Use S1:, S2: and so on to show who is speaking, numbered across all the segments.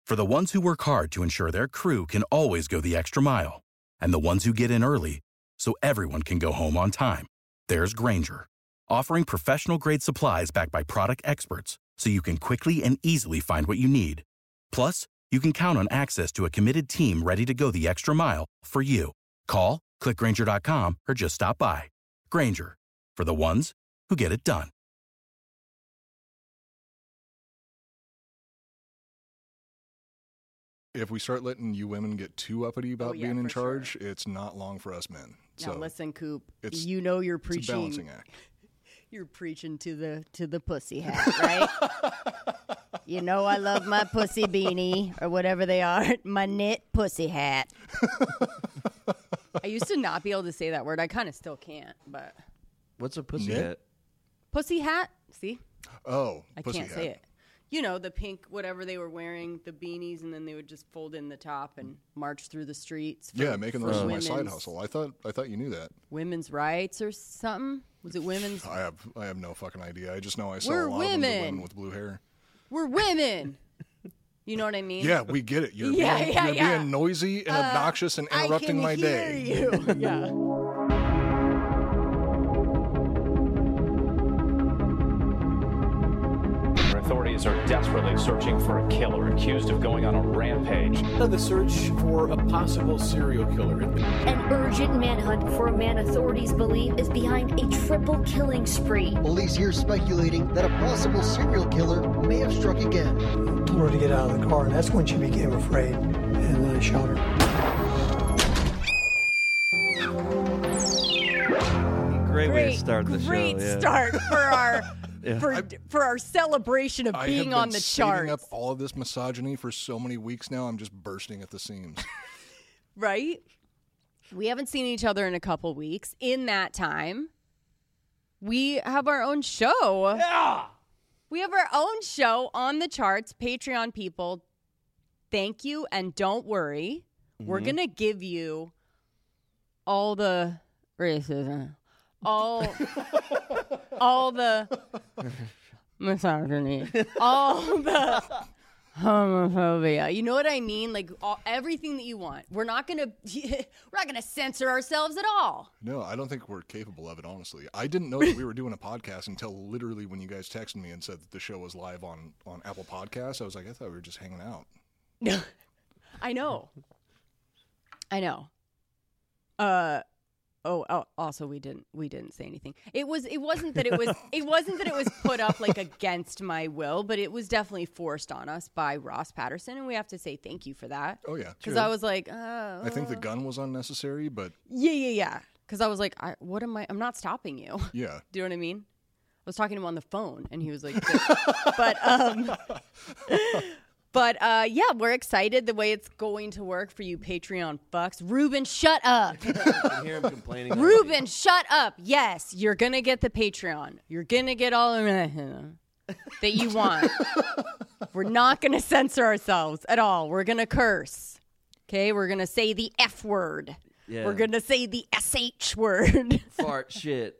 S1: For the ones who work hard to ensure their crew can always go the extra mile, and the ones who get in early so everyone can go home on time, there's Grainger, offering professional-grade supplies backed by product experts so you can quickly and easily find what you need. Plus, you can count on access to a committed team ready to go the extra mile for you. Call, click Grainger.com, or just stop by. Grainger, for the ones who get it done.
S2: If we start letting you women get too uppity about being in charge, it's not long for us men.
S3: Now
S2: So
S3: listen, Coop, you know you're preaching.
S2: It's a balancing act.
S3: You're preaching to the pussy hat, right? You know I love my pussy beanie or whatever they are, my knit pussy hat. I used to not be able to say that word. I kind of still can't, but
S4: what's a pussy
S2: knit?
S4: hat?
S3: Pussy hat? See?
S2: Oh,
S3: I
S2: pussy
S3: can't
S2: hat.
S3: say it. You know, the pink, whatever they were wearing, the beanies, and then they would just fold in the top and march through the streets.
S2: Making those my side hustle. I thought you knew that.
S3: Women's rights or something? Was it women's?
S2: I have no fucking idea. I just know I saw
S3: We're
S2: a lot of them to
S3: women.
S2: women with blue hair.
S3: We're women. You know what I mean?
S2: Yeah, we get it. You're
S3: Yeah,
S2: being noisy and obnoxious and interrupting my day.
S3: You. Yeah.
S5: Authorities are desperately searching for a killer accused of going on a rampage.
S6: The search for a possible serial killer.
S7: An urgent manhunt for a man authorities believe is behind a triple killing spree.
S8: Police here speculating that a possible serial killer may have struck again.
S9: Told her to get out of the car, and that's when she became afraid, and then I shot her.
S4: Great way to start the show.
S3: Great start for our for our celebration of being on the charts.
S2: I've been saving up all of this misogyny for so many weeks now. I'm just bursting at the seams.
S3: Right? We haven't seen each other in a couple weeks. In that time, we have our own show.
S6: Yeah!
S3: We have our own show on the charts. Patreon people, thank you, and don't worry. We're going to give you all the racism, all the misogyny, all the homophobia. You know what I mean? Like everything that you want. We're not gonna censor ourselves at all.
S2: No, I don't think we're capable of it, honestly. I didn't know that we were doing a podcast until literally when you guys texted me and said that the show was live on Apple Podcasts. I was like, I thought we were just hanging out.
S3: I know. Also, we didn't say anything. It wasn't that it was put up like against my will, but it was definitely forced on us by Ross Patterson, and we have to say thank you for that.
S2: Oh yeah,
S3: because I was like,
S2: I think the gun was unnecessary, but
S3: yeah. Because I was like, I'm not stopping you.
S2: Yeah.
S3: Do you know what I mean? I was talking to him on the phone, and he was like, But yeah, we're excited the way it's going to work for you Patreon fucks. Ruben, shut up.
S4: I can hear him complaining.
S3: Ruben, shut up. Yes, you're going to get the Patreon. You're going to get all of that you want. We're not going to censor ourselves at all. We're going to curse. Okay? We're going to say the F word.
S4: Yeah.
S3: We're going to say the SH word.
S4: Fart shit.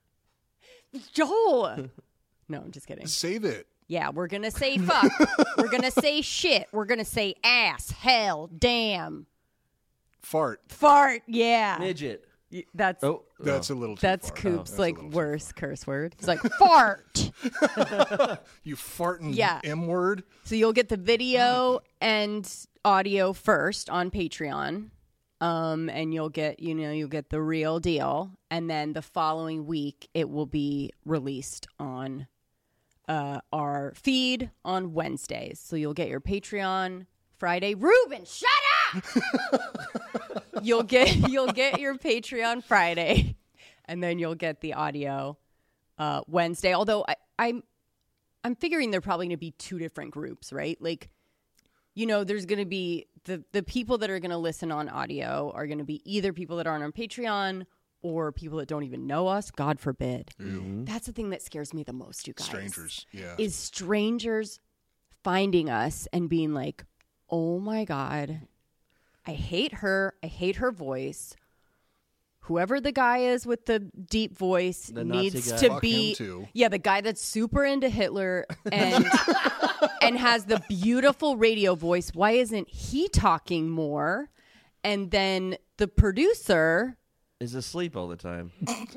S3: Joel. No, I'm just kidding.
S2: Save it.
S3: Yeah, we're going to say fuck. We're going to say shit. We're going to say ass, hell, damn.
S2: Fart,
S3: yeah.
S4: Midget.
S3: That's
S2: a little too
S3: That's
S2: far.
S3: Coop's
S2: That's
S3: like worst curse word. He's like, fart.
S2: You farting
S3: Yeah.
S2: M word.
S3: So you'll get the video and audio first on Patreon. And you'll get the real deal. And then the following week it will be released on our feed on Wednesdays. So you'll get your Patreon Friday. Ruben, shut up! You'll get your Patreon Friday, and then you'll get the audio Wednesday. Although I'm figuring they're probably going to be two different groups, right? Like, there's going to be the people that are going to listen on audio are going to be either people that aren't on Patreon or people that don't even know us, God forbid.
S2: Mm-hmm.
S3: That's the thing that scares me the most, you guys.
S2: Strangers, yeah.
S3: Is strangers finding us and being like, oh my God, I hate her. I hate her voice. whoever the guy is with the deep voice
S4: The Nazi
S3: needs
S4: guy.
S3: to
S2: Fuck
S3: be
S2: him too.
S3: yeah, the guy that's super into Hitler and and has the beautiful radio voice. Why isn't he talking more? And then the producer,
S4: Is asleep all the time.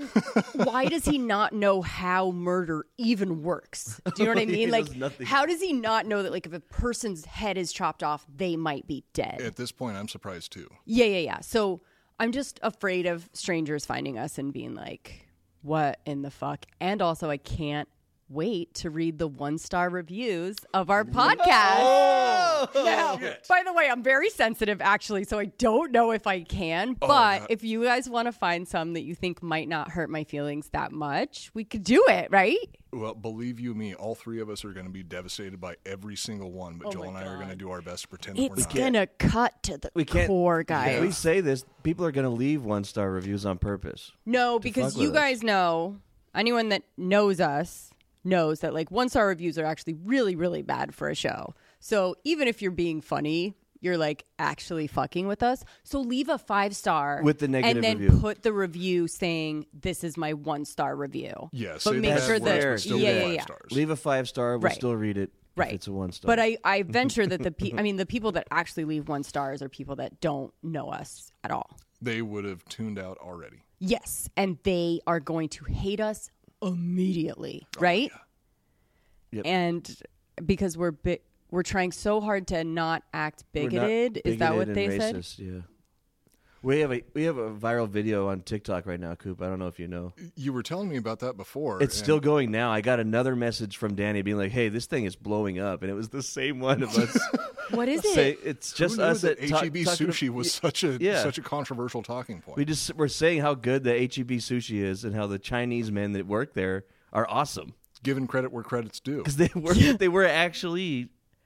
S3: why does he not know how murder even works? Do you know what I
S4: He
S3: mean?
S4: knows
S3: Like,
S4: nothing.
S3: how does he not know that, like, if a person's head is chopped off, they might be dead?
S2: At this point, I'm surprised too.
S3: Yeah. So I'm just afraid of strangers finding us and being like, what in the fuck? And also, I can't wait to read the 1-star reviews of our podcast. Now, by the way, I'm very sensitive, actually, so I don't know if I can. But if you guys want to find some that you think might not hurt my feelings that much, we could do it, right?
S2: Well, believe you me, all three of us are going to be devastated by every single one, but Joel and I are going to do our best to pretend we're
S3: It's
S2: not.
S3: gonna cut to the
S4: We can't.
S3: core,
S4: If
S3: guys.
S4: we say this, people are going to leave 1-star reviews on purpose.
S3: No, because
S4: fuck
S3: you
S4: with us.
S3: guys know, anyone that knows us knows that like 1-star reviews are actually really, really bad for a show. So even if you're being funny, you're like actually fucking with us. So leave a 5-star
S4: With the negative
S3: and then
S4: review.
S3: put the review saying this is my 1-star review.
S2: Yeah,
S3: but
S2: say
S3: make
S2: the
S3: sure
S2: bad words,
S3: that
S2: but still
S3: yeah,
S2: give
S3: yeah,
S2: 5
S3: yeah.
S2: stars.
S4: Leave a 5-star. We'll
S3: Right.
S4: still read it.
S3: Right.
S4: If it's a 1-star.
S3: But I venture that the people that actually leave 1 stars are people that don't know us at all.
S2: They would have tuned out already.
S3: Yes, and they are going to hate us immediately, right?
S4: Yep.
S3: And because we're trying so hard to not act
S4: We're not
S3: bigoted. Is that what they
S4: bigoted
S3: said?
S4: and racist, yeah. We have a viral video on TikTok right now, Coop. I don't know if you know.
S2: You were telling me about that before.
S4: It's
S2: and
S4: still going now. I got another message from Danny being like, "Hey, this thing is blowing up," and it was the same one of us.
S3: What is it?
S4: Say it's
S2: Who
S4: just
S2: knew
S4: us
S2: that
S4: at
S2: HEB sushi was such a controversial talking point.
S4: we're saying how good the HEB sushi is and how the Chinese men that work there are awesome
S2: Giving credit where credit's due.
S4: because they were actually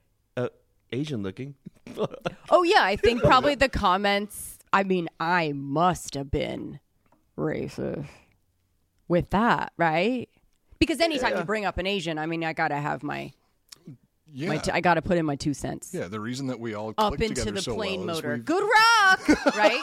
S4: Asian looking.
S3: Oh yeah, I think probably the comments. I mean, I must have been racist with that, right? Because anytime you bring up an Asian, I mean, I gotta have my
S2: Yeah,
S3: I gotta put in my 2 cents.
S2: yeah. The reason that we all
S3: Up
S2: click
S3: into
S2: together
S3: the
S2: so
S3: plane
S2: well is
S3: motor.
S2: we've-
S3: Good rock, right?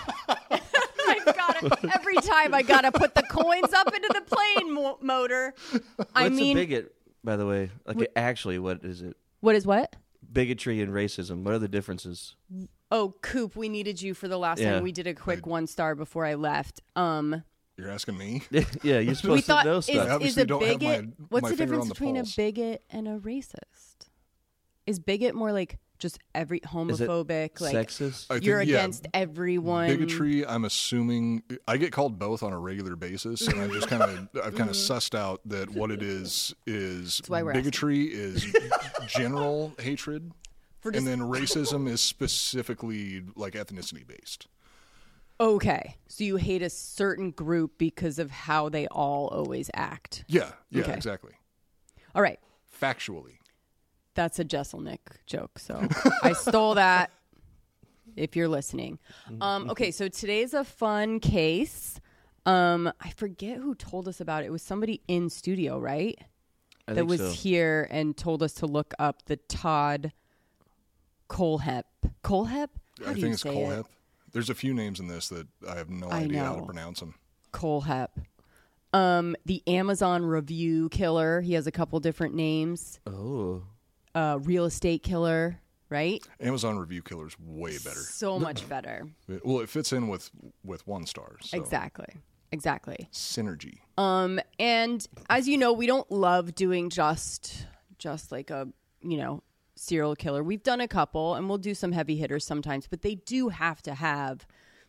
S3: Every time I gotta put the coins up into the plane motor. I
S4: What's
S3: mean,
S4: a bigot, by the way? Like, actually, what is it?
S3: what is what?
S4: Bigotry and racism. What are the differences?
S3: Oh, Coop, we needed you for the last
S4: Yeah.
S3: time. We did a quick 1-star before I left.
S2: You're asking me?
S4: Yeah, you're
S3: We
S4: supposed to
S3: thought
S4: know
S3: is,
S4: stuff.
S3: is
S2: Obviously
S3: a
S2: don't have
S3: bigot.
S2: my-
S3: What's
S2: my
S3: the
S2: finger
S3: difference
S2: on the
S3: between
S2: pulse.
S3: a bigot and a racist? Is bigot more like just every
S4: Is it
S3: homophobic, like
S4: sexist?
S2: I think,
S3: you're
S2: yeah,
S3: against everyone?
S2: Bigotry, I'm assuming I get called both on a regular basis, and I've just kind of sussed out that what it is
S3: why we're asking.
S2: bigotry is general hatred,
S3: For
S2: and
S3: just-
S2: then racism is specifically like ethnicity based.
S3: Okay, so you hate a certain group because of how they all always act.
S2: Yeah,
S3: Okay.
S2: exactly.
S3: All right,
S2: Factually,
S3: that's a Jesselnick joke, so I stole that. If you're listening, okay. So today's a fun case. I forget who told us about it. It was somebody in studio, right?
S4: I
S3: That
S4: think
S3: was
S4: so.
S3: here and told us to look up the Todd Colehep. Colehep? How
S2: I
S3: do
S2: think
S3: you
S2: it's
S3: say
S2: Colehep.
S3: it?
S2: There's a few names in this that I have no
S3: I
S2: idea how
S3: know.
S2: to pronounce them.
S3: Colehep. The Amazon review killer. He has a couple different names.
S4: Oh.
S3: Real estate killer, right?
S2: Amazon review killer's way better.
S3: So much better.
S2: Well, it fits in with 1 star. So.
S3: Exactly.
S2: Synergy.
S3: And as you know, we don't love doing just like a, serial killer. We've done a couple and we'll do some heavy hitters sometimes, but they do have to have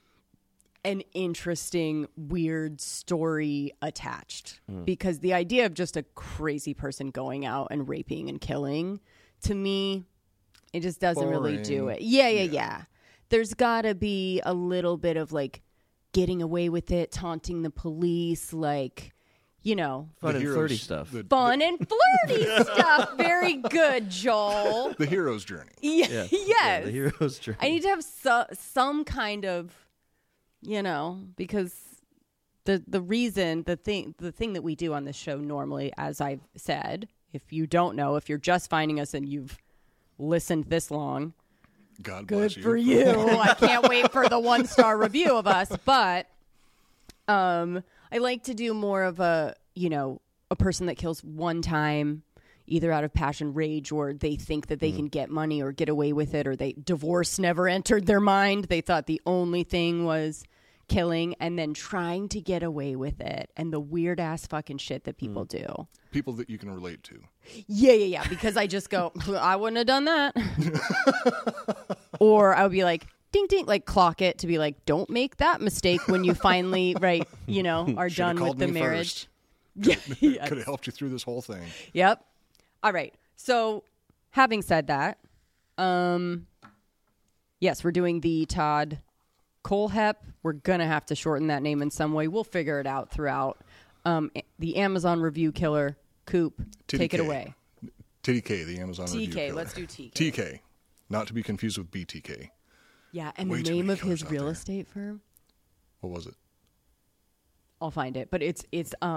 S3: an interesting, weird story attached. Because the idea of just a crazy person going out and raping and killing, to me, it just doesn't really do
S2: Boring.
S3: it. Yeah. There's got to be a little bit of like getting away with it, taunting the police, like,
S4: Fun and
S2: heroes-
S4: flirty stuff.
S3: fun and flirty stuff. Very good, Joel.
S2: The hero's journey.
S3: Yes.
S4: Yeah, the hero's journey.
S3: I need to have some kind of, because the reason, the thing that we do on this show normally, as I've said, if you don't know, if you're just finding us and you've listened this long,
S2: God
S3: good
S2: bless you.
S3: for you. I can't wait for the 1-star review of us, but I like to do more of a person that kills one time, either out of passion, rage, or they think that they can get money or get away with it, or divorce never entered their mind. They thought the only thing was killing, and then trying to get away with it, and the weird ass fucking shit that people do.
S2: People that you can relate to.
S3: Yeah. Because I just go, I wouldn't have done that. Or I would be like, ding, ding, like clock it to be like, don't make that mistake when you finally, are done with the marriage.
S2: Could have helped you through this whole thing.
S3: Yep. All right. So having said that, yes, we're doing the Todd Kohlhepp. We're going to have to shorten that name in some way. We'll figure it out throughout. The Amazon review killer, Coop.
S2: TDK.
S3: Take it away.
S2: TDK, the Amazon review killer.
S3: TK, let's do TK.
S2: TK, not to be confused with BTK.
S3: Yeah, and
S2: Way
S3: the
S2: too
S3: name
S2: many
S3: of his
S2: killers out
S3: real
S2: there.
S3: estate firm?
S2: What was it?
S3: I'll find it. But it's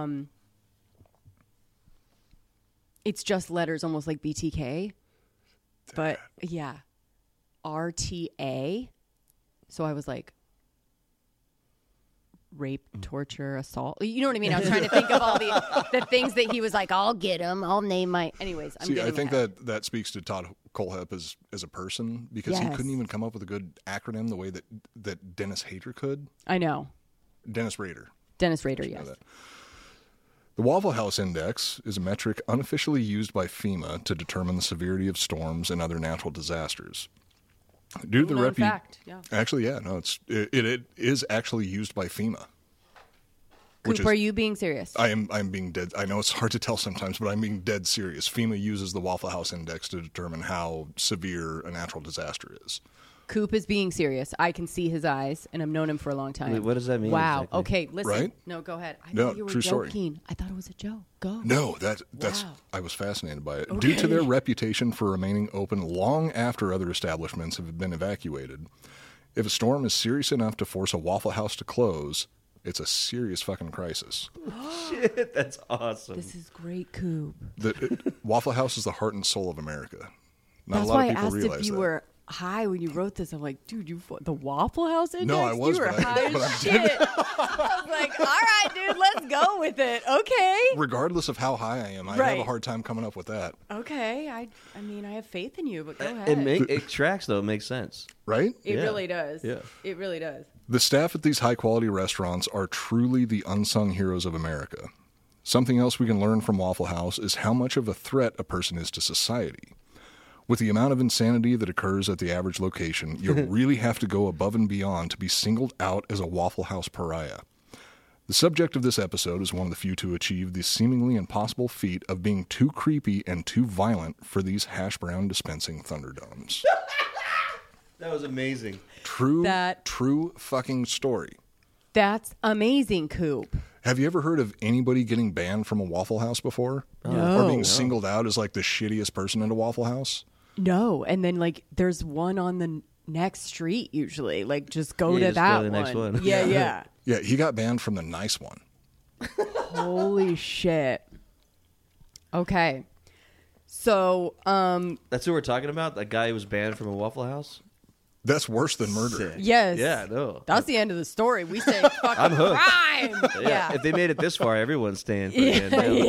S3: just letters, almost like BTK. But yeah, RTA. So I was like, rape, torture, assault. You know what I mean? I was trying to think of all the things that he was like, I'll get him. I'll name my... Anyways, I'm
S2: I think that speaks to Todd Kohlhepp as a person, because he
S3: Yes.
S2: couldn't even come up with a good acronym the way that Dennis Hader could.
S3: I know.
S2: Dennis Rader.
S3: Dennis Rader,
S2: You know
S3: yes.
S2: that. The Waffle House Index is a metric unofficially used by FEMA to determine the severity of storms and other natural disasters. Due to the
S3: fact, yeah.
S2: Actually, yeah, no, it is actually used by FEMA.
S3: Coop, are you being serious?
S2: I'm being dead. I know it's hard to tell sometimes, but I'm being dead serious. FEMA uses the Waffle House Index to determine how severe a natural disaster is.
S3: Coop is being serious. I can see his eyes, and I've known him for a long time.
S4: Wait, what does that mean?
S3: Wow.
S4: Exactly?
S3: Okay, listen.
S2: Right?
S3: No, go ahead. I
S2: No,
S3: thought you were
S2: true story.
S3: joking. I thought it was a joke. Go.
S2: No, that's
S3: Wow.
S2: I was fascinated by it.
S3: Okay.
S2: Due to their reputation for remaining open long after other establishments have been evacuated, if a storm is serious enough to force a Waffle House to close, it's a serious fucking crisis.
S4: Shit, that's awesome.
S3: This is great, Coop.
S2: Waffle House is the heart and soul of America. Not
S3: That's
S2: a lot
S3: why
S2: of
S3: I
S2: people
S3: asked
S2: realize
S3: if you
S2: that.
S3: were high when you wrote this. I'm like, dude, the Waffle House Index?
S2: No, I was,
S3: You were
S2: but
S3: high
S2: but
S3: as shit. I was like, all right, dude, let's go with it. Okay.
S2: Regardless of how high I am, I have
S3: Right.
S2: a hard time coming up with that.
S3: Okay. I mean, I have faith in you, but go ahead.
S4: It tracks, though. It makes sense.
S2: Right?
S3: It
S4: Yeah.
S3: really does.
S4: Yeah.
S3: It really does.
S2: The staff at these high-quality restaurants are truly the unsung heroes of America. Something else we can learn from Waffle House is how much of a threat a person is to society. With the amount of insanity that occurs at the average location, you really have to go above and beyond to be singled out as a Waffle House pariah. The subject of this episode is one of the few to achieve the seemingly impossible feat of being too creepy and too violent for these hash brown dispensing Thunderdomes.
S4: That was amazing.
S2: True fucking story.
S3: That's amazing, Coop.
S2: Have you ever heard of anybody getting banned from a Waffle House before?
S3: No.
S2: Or being singled out as like the shittiest person at a Waffle House?
S3: No. And then, like, there's one on the next street usually. Like, just go
S4: Yeah,
S3: to
S4: just
S3: that
S4: go to the next one.
S3: Yeah, yeah.
S2: Yeah, he got banned from the nice one.
S3: Holy shit. Okay. So,
S4: That's who we're talking about? That guy who was banned from a Waffle House?
S2: That's worse than murder.
S4: Sick.
S3: yes.
S4: Yeah, no.
S3: That's the end of the story. We say fucking
S4: hooked.
S3: crime. Yeah.
S4: If they made it this far, everyone's staying for the end.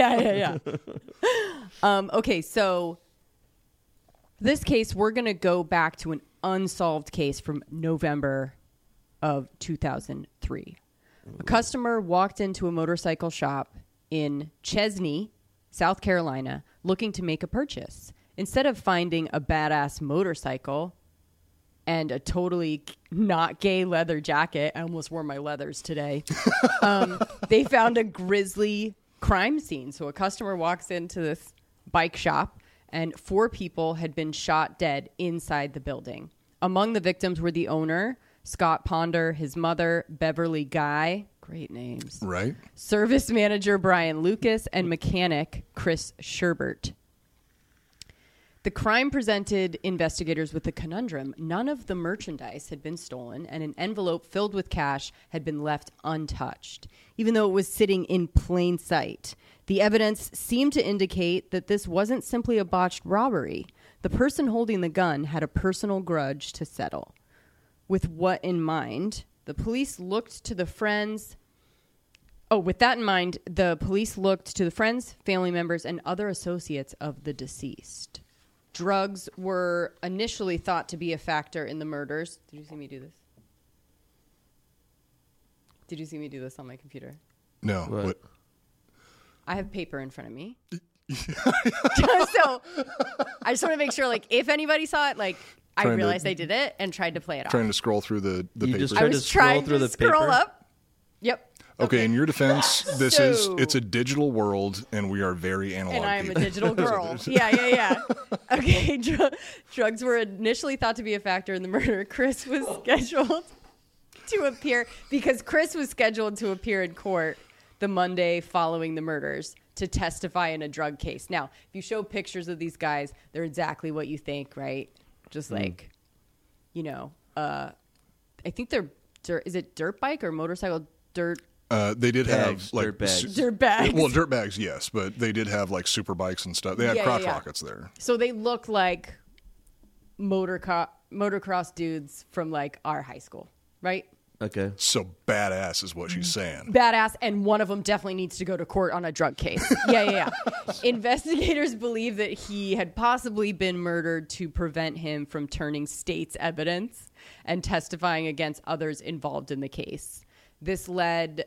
S3: Yeah. Okay, so this case, we're going to go back to an unsolved case from November of 2003. A customer walked into a motorcycle shop in Chesney, South Carolina, looking to make a purchase. Instead of finding a badass motorcycle and a totally not gay leather jacket, I almost wore my leathers today, they found a grisly crime scene. So a customer walks into this bike shop and 4 people had been shot dead inside the building. Among the victims were the owner, Scott Ponder, his mother, Beverly Guy, great names,
S2: Right?
S3: service manager Brian Lucas, and mechanic Chris Sherbert. The crime presented investigators with a conundrum. None of the merchandise had been stolen, and an envelope filled with cash had been left untouched, even though it was sitting in plain sight. The evidence seemed to indicate that this wasn't simply a botched robbery. The person holding the gun had a personal grudge to settle. With what in mind, the police looked to the friends Oh, with that in mind, the police looked to the friends, family members, and other associates of the deceased. Drugs were initially thought to be a factor in the murders. Did you see me do this? Did you see me do this on my computer?
S2: No. What?
S3: I have paper in front of me. So I just want to make sure, like, if anybody saw it, like, I realized they did it and tried to play it off.
S2: Trying to scroll through the paper.
S4: Just
S3: I was trying to scroll up. Yep.
S2: Okay, in your defense, it's a digital world, and we are very analog.
S3: And I am
S2: people.
S3: a digital girl. Yeah. Okay, drugs were initially thought to be a factor in the murder. Chris was scheduled to appear because Chris was scheduled to appear in court the Monday following the murders to testify in a drug case. Now, if you show pictures of these guys, they're exactly what you think, right? Just like, I think they're is it dirt bike or motorcycle dirt?
S2: They did
S4: bags,
S2: have like
S4: dirt bags.
S3: Dirt bags.
S2: Well, dirt bags, yes, but they did have like super bikes and stuff. They had crotch rockets there.
S3: So they look like motocross dudes from like our high school, right?
S4: Okay.
S2: So badass is what she's saying.
S3: Badass, and one of them definitely needs to go to court on a drug case. Yeah. Investigators believe that he had possibly been murdered to prevent him from turning state's evidence and testifying against others involved in the case. This lead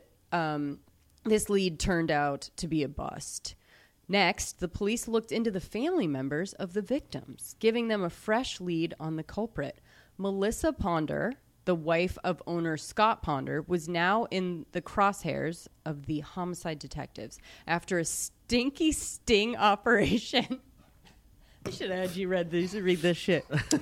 S3: turned out to be a bust. Next, the police looked into the family members of the victims, giving them a fresh lead on the culprit. Melissa Ponder, the wife of owner Scott Ponder, was now in the crosshairs of the homicide detectives after a stinky sting operation. I should have had you read this shit.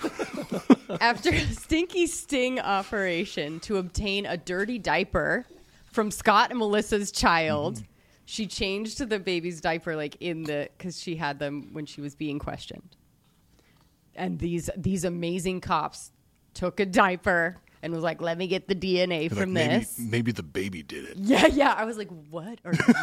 S3: After a stinky sting operation to obtain a dirty diaper from Scott and Melissa's child, she changed the baby's diaper because she had them when she was being questioned. And these amazing cops took a diaper and was like, let me get the DNA from this.
S2: Maybe the baby did it.
S3: Yeah. I was like, what?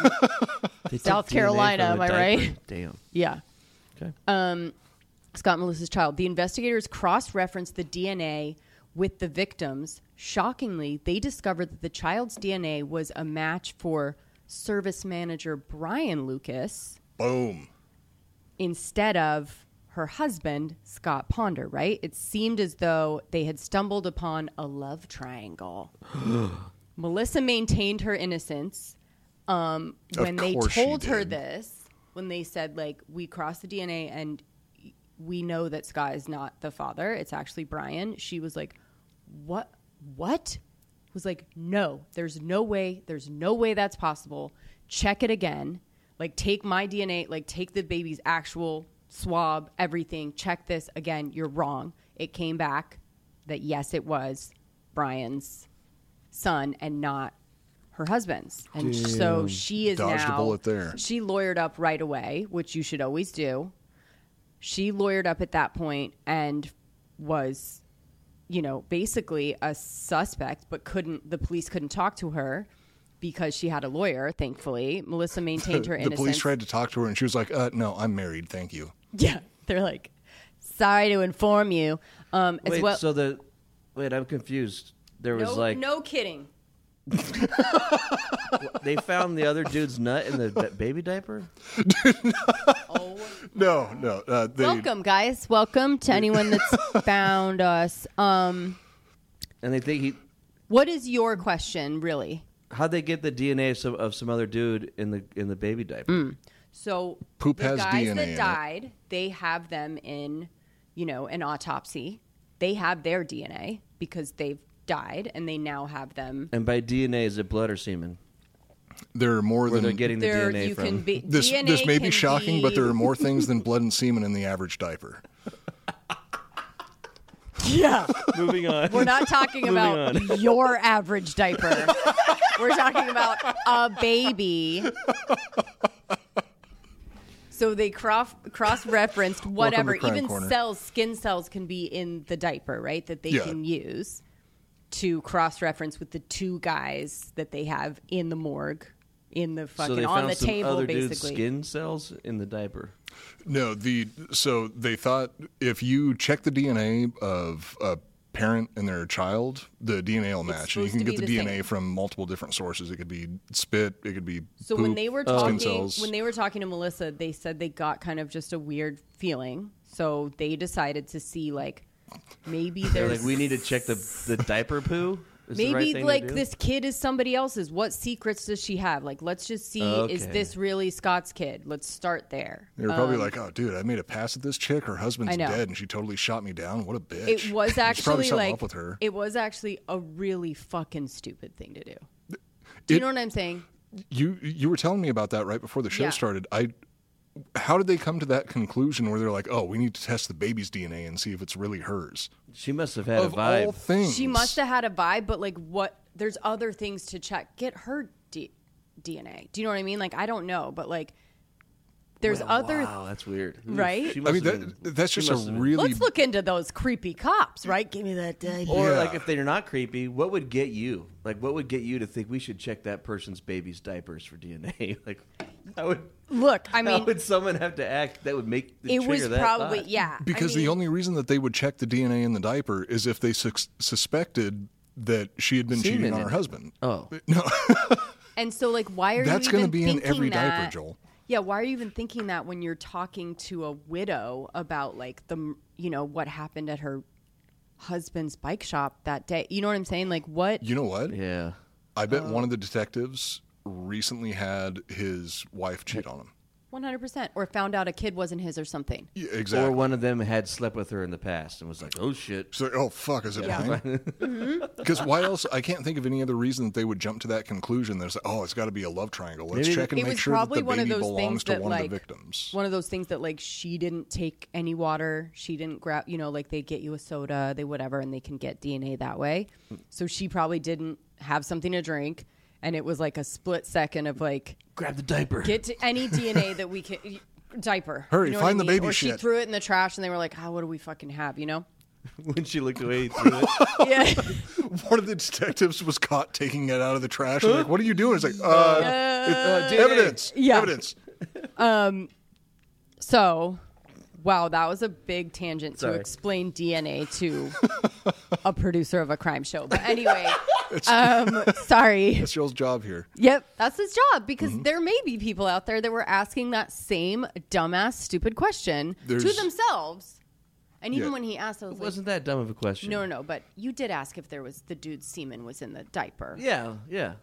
S3: South Carolina, am I right?
S4: Damn.
S3: Yeah.
S4: Okay.
S3: Scott and Melissa's child. The investigators cross-referenced the DNA with the victims. Shockingly, they discovered that the child's DNA was a match for service manager Brian Lucas.
S2: Boom.
S3: Instead of her husband, Scott Ponder, right? It seemed as though they had stumbled upon a love triangle. Melissa maintained her innocence. When they told her this, when they said, like, we crossed the DNA and we know that Scott is not the father, it's actually Brian, she was like, what? Was like, no, there's no way that's possible. Check it again. Like, take my DNA, like, take the baby's actual swab, everything. Check this again. You're wrong. It came back that, yes, it was Brian's son and not her husband's. And so she is
S2: dodged a bullet there.
S3: She lawyered up right away, which you should always do. She lawyered up at that point and was, basically a suspect, but the police couldn't talk to her because she had a lawyer, thankfully. Melissa maintained her innocence.
S2: The police tried to talk to her, and she was like, no, I'm married, thank you.
S3: Yeah, they're like, sorry to inform you.
S4: I'm confused. There was
S3: no kidding.
S4: They found the other dude's nut in the baby diaper?
S2: No.
S3: Welcome, guys. Welcome to anyone that's found us.
S4: And they think
S3: what is your question, really?
S4: How'd they get the DNA of some other dude in the baby diaper?
S3: So
S2: poop
S3: the
S2: has
S3: guys
S2: DNA
S3: that died, they have them in, an autopsy. They have their DNA because they've died, and they now have them.
S4: And by DNA, is it blood or semen?
S2: There are more
S4: Where
S2: than
S4: they're getting the DNA from.
S2: This may be shocking, but there are more things than blood and semen in the average diaper.
S3: Yeah.
S4: Moving on.
S3: We're not talking about your average diaper. We're talking about a baby. So they cross-referenced whatever. Even skin cells can be in the diaper, right? That they can use to cross-reference with the two guys that they have in the morgue, in the fucking,
S4: so they
S3: on the
S4: found
S3: table,
S4: some other
S3: basically.
S4: dude's skin cells in the diaper.
S2: No, so they thought if you check the DNA of a parent and their child, the DNA will match. And you can
S3: supposed to
S2: get
S3: be
S2: the
S3: the
S2: DNA
S3: same.
S2: from multiple different sources. It could be spit, it could be
S3: So
S2: poop,
S3: when they were
S2: skin
S3: talking,
S2: cells.
S3: to Melissa, they said they got kind of just a weird feeling. So they decided to see like maybe
S4: They're
S3: there's
S4: like, we need to check the diaper poo. Is the right
S3: maybe
S4: thing to
S3: like
S4: do?
S3: this kid is somebody else's. What secrets does she have? Like, let's just see, is
S4: Okay.
S3: this really Scott's kid? Let's start there.
S2: They were probably like, oh, dude, I made a pass at this chick. Her husband's
S3: I know.
S2: dead, and she totally shot me down. What a bitch.
S3: It was
S2: There's probably
S3: actually
S2: something
S3: like
S2: up with her.
S3: it was actually a really fucking stupid thing to do. Do you know what I'm saying?
S2: You were telling me about that right before the show
S3: Yeah.
S2: started. How did they come to that conclusion where they're like, oh, we need to test the baby's DNA and see if it's really hers?
S4: She must have had
S2: Of
S4: a vibe.
S2: all things.
S3: She must have had a vibe, but like what? There's other things to check. Get her DNA. Do you know what I mean? Like I don't know, but like there's other.
S4: Wow, that's weird.
S3: Right?
S4: She
S2: I
S4: must
S2: mean,
S4: have been-
S2: that's
S4: she
S2: just a
S4: must have been-
S2: really...
S3: Let's look into those creepy cops, right? Give me that diaper.
S4: Or
S2: Yeah.
S4: like if they're not creepy, what would get you? Like what would get you to think we should check that person's baby's diapers for DNA? Like how would
S3: Look, I
S4: how
S3: mean,
S4: would someone have to act that would make the
S3: it
S4: trigger
S3: was
S4: that
S3: probably
S4: thought?
S3: yeah.
S2: Because the only reason that they would check the DNA in the diaper is if they suspected that she had been
S4: Semen
S2: cheating on
S4: in
S2: her
S4: it.
S2: husband.
S4: Oh.
S2: No,
S3: And so, like, why are
S2: that's
S3: you
S2: going to
S3: even
S2: be in
S3: thinking
S2: every
S3: that?
S2: diaper, Joel.
S3: Yeah, why are you even thinking that when you're talking to a widow about like what happened at her husband's bike shop that day? You know what I'm saying? Like what?
S2: You know what?
S4: Yeah.
S2: I bet one of the detectives recently had his wife cheat on him.
S3: 100%, or found out a kid wasn't his or something.
S2: Yeah, exactly.
S4: Or one of them had slept with her in the past and was like, "Oh shit."
S2: So, oh fuck, is it mine? Because why else? I can't think of any other reason that they would jump to that conclusion. There's like, oh, it's got to be a love triangle. Let's
S4: Maybe-
S2: check and
S3: It
S2: make
S3: was
S2: sure that
S3: probably
S2: the
S3: one of
S2: baby
S3: those
S2: belongs
S3: things
S2: to
S3: that
S2: one
S3: like
S2: of the victims.
S3: one of those things that like she didn't take any water, she didn't grab, like they get you a soda, they whatever, and they can get DNA that way. So she probably didn't have something to drink, and it was like a split second of like
S4: Grab the diaper.
S3: get to any DNA that we can. Diaper.
S2: Hurry,
S3: You know
S2: find
S3: what I
S2: the
S3: mean?
S2: baby
S3: Or she
S2: shit.
S3: threw it in the trash, and they were like, "What do we fucking have?" You know?
S4: When she looked away, he threw it.
S3: Yeah.
S2: One of the detectives was caught taking it out of the trash. Like, what are you doing? It's like, evidence.
S3: Yeah.
S2: Evidence.
S3: So, wow, that was a big tangent to
S4: Sorry.
S3: explain DNA to a producer of a crime show. But anyway, sorry.
S2: That's Joel's job here.
S3: Yep, that's his job because
S2: Mm-hmm.
S3: there may be people out there that were asking that same dumbass, stupid question to
S2: There's-
S3: themselves. And even
S2: Yeah.
S3: when he asked, I was
S4: It
S3: like,
S4: wasn't that dumb of a question.
S3: no, but you did ask if there was the dude's semen was in the diaper.
S4: Yeah, yeah.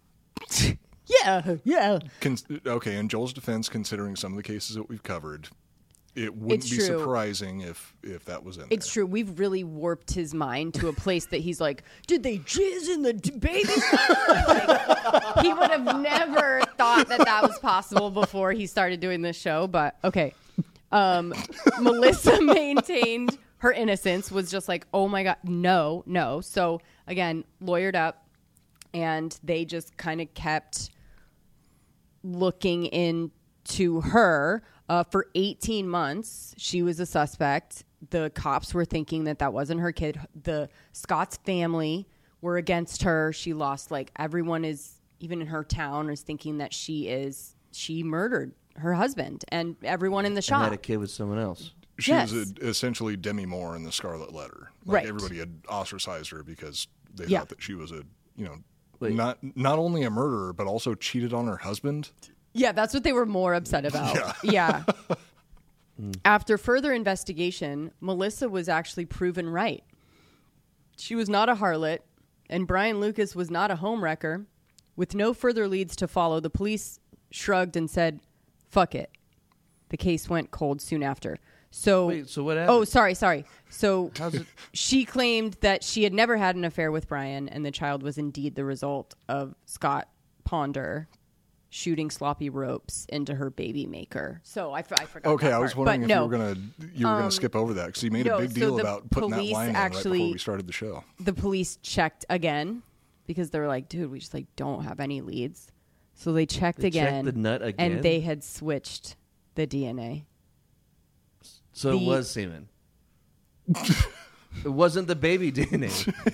S3: Yeah.
S2: Okay, in Joel's defense, considering some of the cases that we've covered, it wouldn't
S3: It's
S2: be
S3: true.
S2: surprising if that was in
S3: It's
S2: there.
S3: true. We've really warped his mind to a place that he's like, did they jizz in the baby? Like, he would have never thought that was possible before he started doing this show. But okay. Melissa maintained her innocence, was just like, oh my God, no. So again, lawyered up, and they just kind of kept looking into her. For 18 months, she was a suspect. The cops were thinking that wasn't her kid. The Scott's family were against her. She lost, like, everyone is, even in her town, is thinking that she murdered her husband and everyone in the
S4: And
S3: shop.
S4: had a kid with someone else.
S2: She
S3: Yes.
S2: was essentially Demi Moore in the Scarlet Letter. Like,
S3: Right.
S2: everybody had ostracized her because they
S3: Yeah.
S2: thought that she was
S4: Wait.
S2: not only a murderer, but also cheated on her husband.
S3: Yeah, that's what they were more upset about. Yeah. After further investigation, Melissa was actually proven right. She was not a harlot, and Brian Lucas was not a homewrecker. With no further leads to follow, the police shrugged and said, fuck it. The case went cold soon after. So,
S4: Wait, so what happened?
S3: Oh, sorry. So
S4: How's it?
S3: she claimed that she had never had an affair with Brian, and the child was indeed the result of Scott Ponder shooting sloppy ropes into her baby maker. So I forgot.
S2: Okay,
S3: that
S2: I was
S3: part.
S2: wondering
S3: But
S2: if
S3: no,
S2: you were gonna skip over that because you made a
S3: no,
S2: big
S3: so
S2: deal
S3: the
S2: about putting that
S3: police
S2: line in right
S3: actually-
S2: before we started the show.
S3: the police checked again because they were like, dude, we just like don't have any leads. So they checked
S4: They checked
S3: again,
S4: the nut again?
S3: and they had switched the DNA.
S4: So it was semen. It wasn't the baby DNA.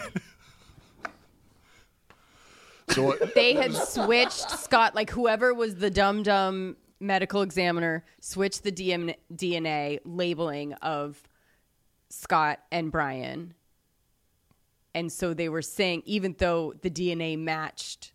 S2: So what,
S3: They had switched Scott, like whoever was the dumb medical examiner, switched the DNA labeling of Scott and Brian And so they were saying, even though the DNA matched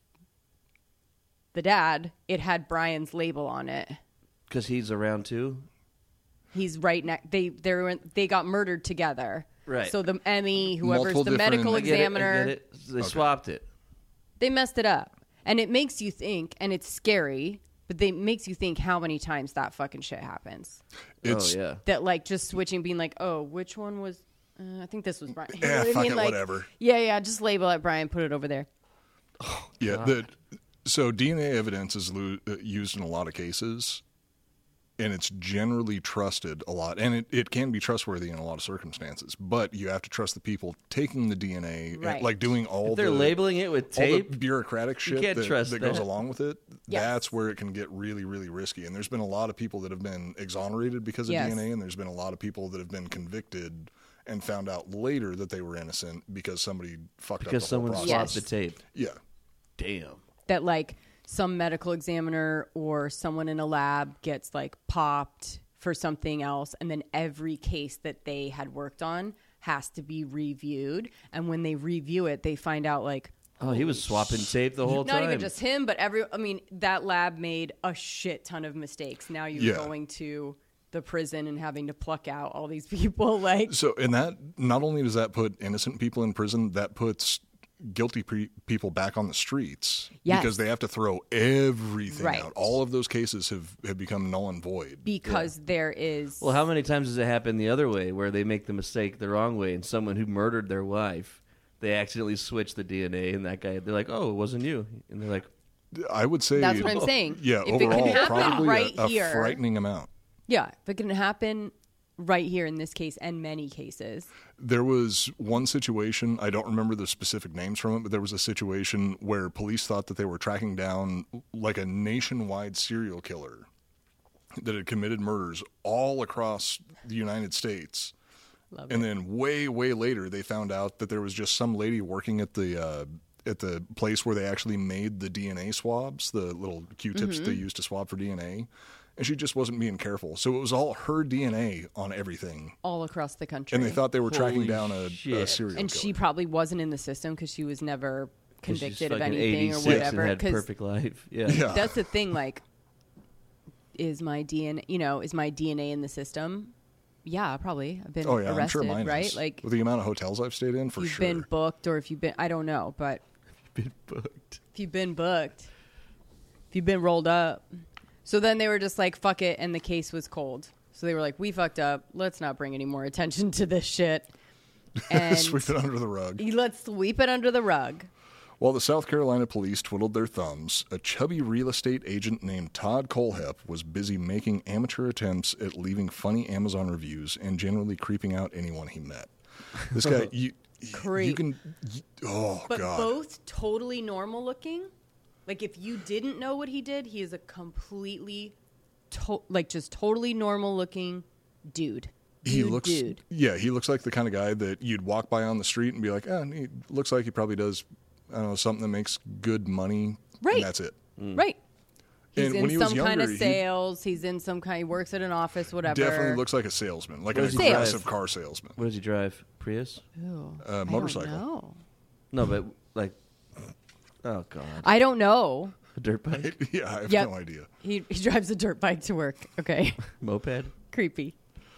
S3: the dad, it had Brian's label on it.
S4: Because he's around too?
S3: He's right next. They got murdered together.
S4: Right.
S3: So the Emmy, whoever's
S2: Multiple
S3: the medical
S2: different-
S3: examiner,
S4: I get it. They swapped it.
S3: they messed it up. And it makes you think, and it's scary, but it makes you think how many times that fucking shit happens.
S2: It's,
S4: oh, yeah.
S3: That, like, just switching, being like, oh, which one was... I think this was Brian. You know
S2: Yeah,
S3: what I
S2: fuck
S3: mean?
S2: it,
S3: Like,
S2: whatever.
S3: Yeah, just label it Brian, put it over there.
S2: Yeah. So DNA evidence is used in a lot of cases, and it's generally trusted a lot. And it can be trustworthy in a lot of circumstances, but you have to trust the people taking the DNA,
S3: Right.
S2: and, like doing all
S4: If they're
S2: the
S4: labeling it with
S2: all the
S4: tape,
S2: bureaucratic shit
S4: can't
S2: that,
S4: trust
S2: that goes
S4: that.
S2: along with it.
S3: Yes.
S2: That's where it can get really, really risky. And there's been a lot of people that have been exonerated because of
S3: Yes.
S2: DNA, and there's been a lot of people that have been convicted and found out later that they were innocent because somebody fucked
S4: because
S2: up the whole
S4: someone
S2: process.
S4: swapped
S3: Yes.
S4: the tape.
S2: Yeah.
S4: Damn.
S3: That, like, some medical examiner or someone in a lab gets, like, popped for something else, and then every case that they had worked on has to be reviewed. And when they review it, they find out, like...
S4: Oh, he was swapping tape the whole time.
S3: Not even just him, but that lab made a shit ton of mistakes. Now you're
S2: Yeah.
S3: going to the prison and having to pluck out all these people. Like,
S2: So, and that not only does that put innocent people in prison, that puts guilty people back on the streets
S3: Yes.
S2: because they have to throw everything
S3: Right.
S2: out. All of those cases have become null and void.
S3: because there is...
S4: Well, how many times does it happen the other way, where they make the mistake the wrong way, and someone who murdered their wife, they accidentally switch the DNA, and that guy, they're like, "Oh, it wasn't you," and they're like,
S2: I would say
S3: That's what I'm saying.
S2: Yeah,
S3: If it can
S2: overall,
S3: happen
S2: probably
S3: right
S2: a
S3: here-
S2: frightening amount.
S3: Yeah, if it can happen right here in this case and many cases.
S2: There was one situation, I don't remember the specific names from it, but there was a situation where police thought that they were tracking down like a nationwide serial killer that had committed murders all across the United States.
S3: Love
S2: And
S3: it.
S2: then way, way later, they found out that there was just some lady working at the place where they actually made the DNA swabs, the little Q-tips
S3: Mm-hmm.
S2: they used to swab for DNA. And she just wasn't being careful. So it was all her DNA on everything.
S3: All across the country.
S2: And they thought they were tracking
S4: Holy
S2: down a
S4: shit.
S2: serial
S3: And
S2: killer.
S3: she probably wasn't in the system because she was never
S4: 'Cause she's
S3: convicted of
S4: fucking
S3: anything or
S4: 86
S3: whatever.
S4: and had
S3: 'cause
S4: perfect life. Yeah.
S2: Yeah.
S3: that's the thing, like, is my DNA in the system? Yeah, probably. I've been
S2: Oh, yeah,
S3: arrested,
S2: I'm sure mine
S3: right?
S2: is.
S3: Like,
S2: With the amount of hotels I've stayed in, for
S3: you've
S2: sure.
S3: been booked, or if you've been, I don't know, but
S4: Been booked.
S3: if you've been booked, if you've been rolled up. So then they were just like, fuck it, and the case was cold. So they were like, we fucked up. Let's not bring any more attention to this shit. And
S2: Sweep it under the rug.
S3: let's sweep it under the rug.
S2: While the South Carolina police twiddled their thumbs, a chubby real estate agent named Todd Colehep was busy making amateur attempts at leaving funny Amazon reviews and generally creeping out anyone he met. This guy, you
S3: Creep.
S2: can, oh,
S3: But
S2: God.
S3: both totally normal looking. Like, if you didn't know what he did, he is a completely, just totally normal looking dude.
S2: He looks,
S3: dude.
S2: yeah, he looks like the kind of guy that you'd walk by on the street and be like, he looks like he probably does, I don't know, something that makes good money.
S3: Right.
S2: And that's it.
S3: Right. He's
S2: And
S3: in
S2: when he was
S3: some kind of
S2: younger, he-
S3: sales. He's in some kind. He works at an office. Whatever.
S2: Definitely looks like a salesman, like an
S4: does he
S2: aggressive
S4: drive?
S2: car salesman.
S4: What does he drive? Prius?
S2: Motorcycle.
S3: No,
S4: No, but like, oh god,
S3: I don't know.
S4: a dirt bike,
S2: Yeah, I have
S3: Yep.
S2: no idea.
S3: He drives a dirt bike to work. Okay,
S4: moped.
S3: creepy.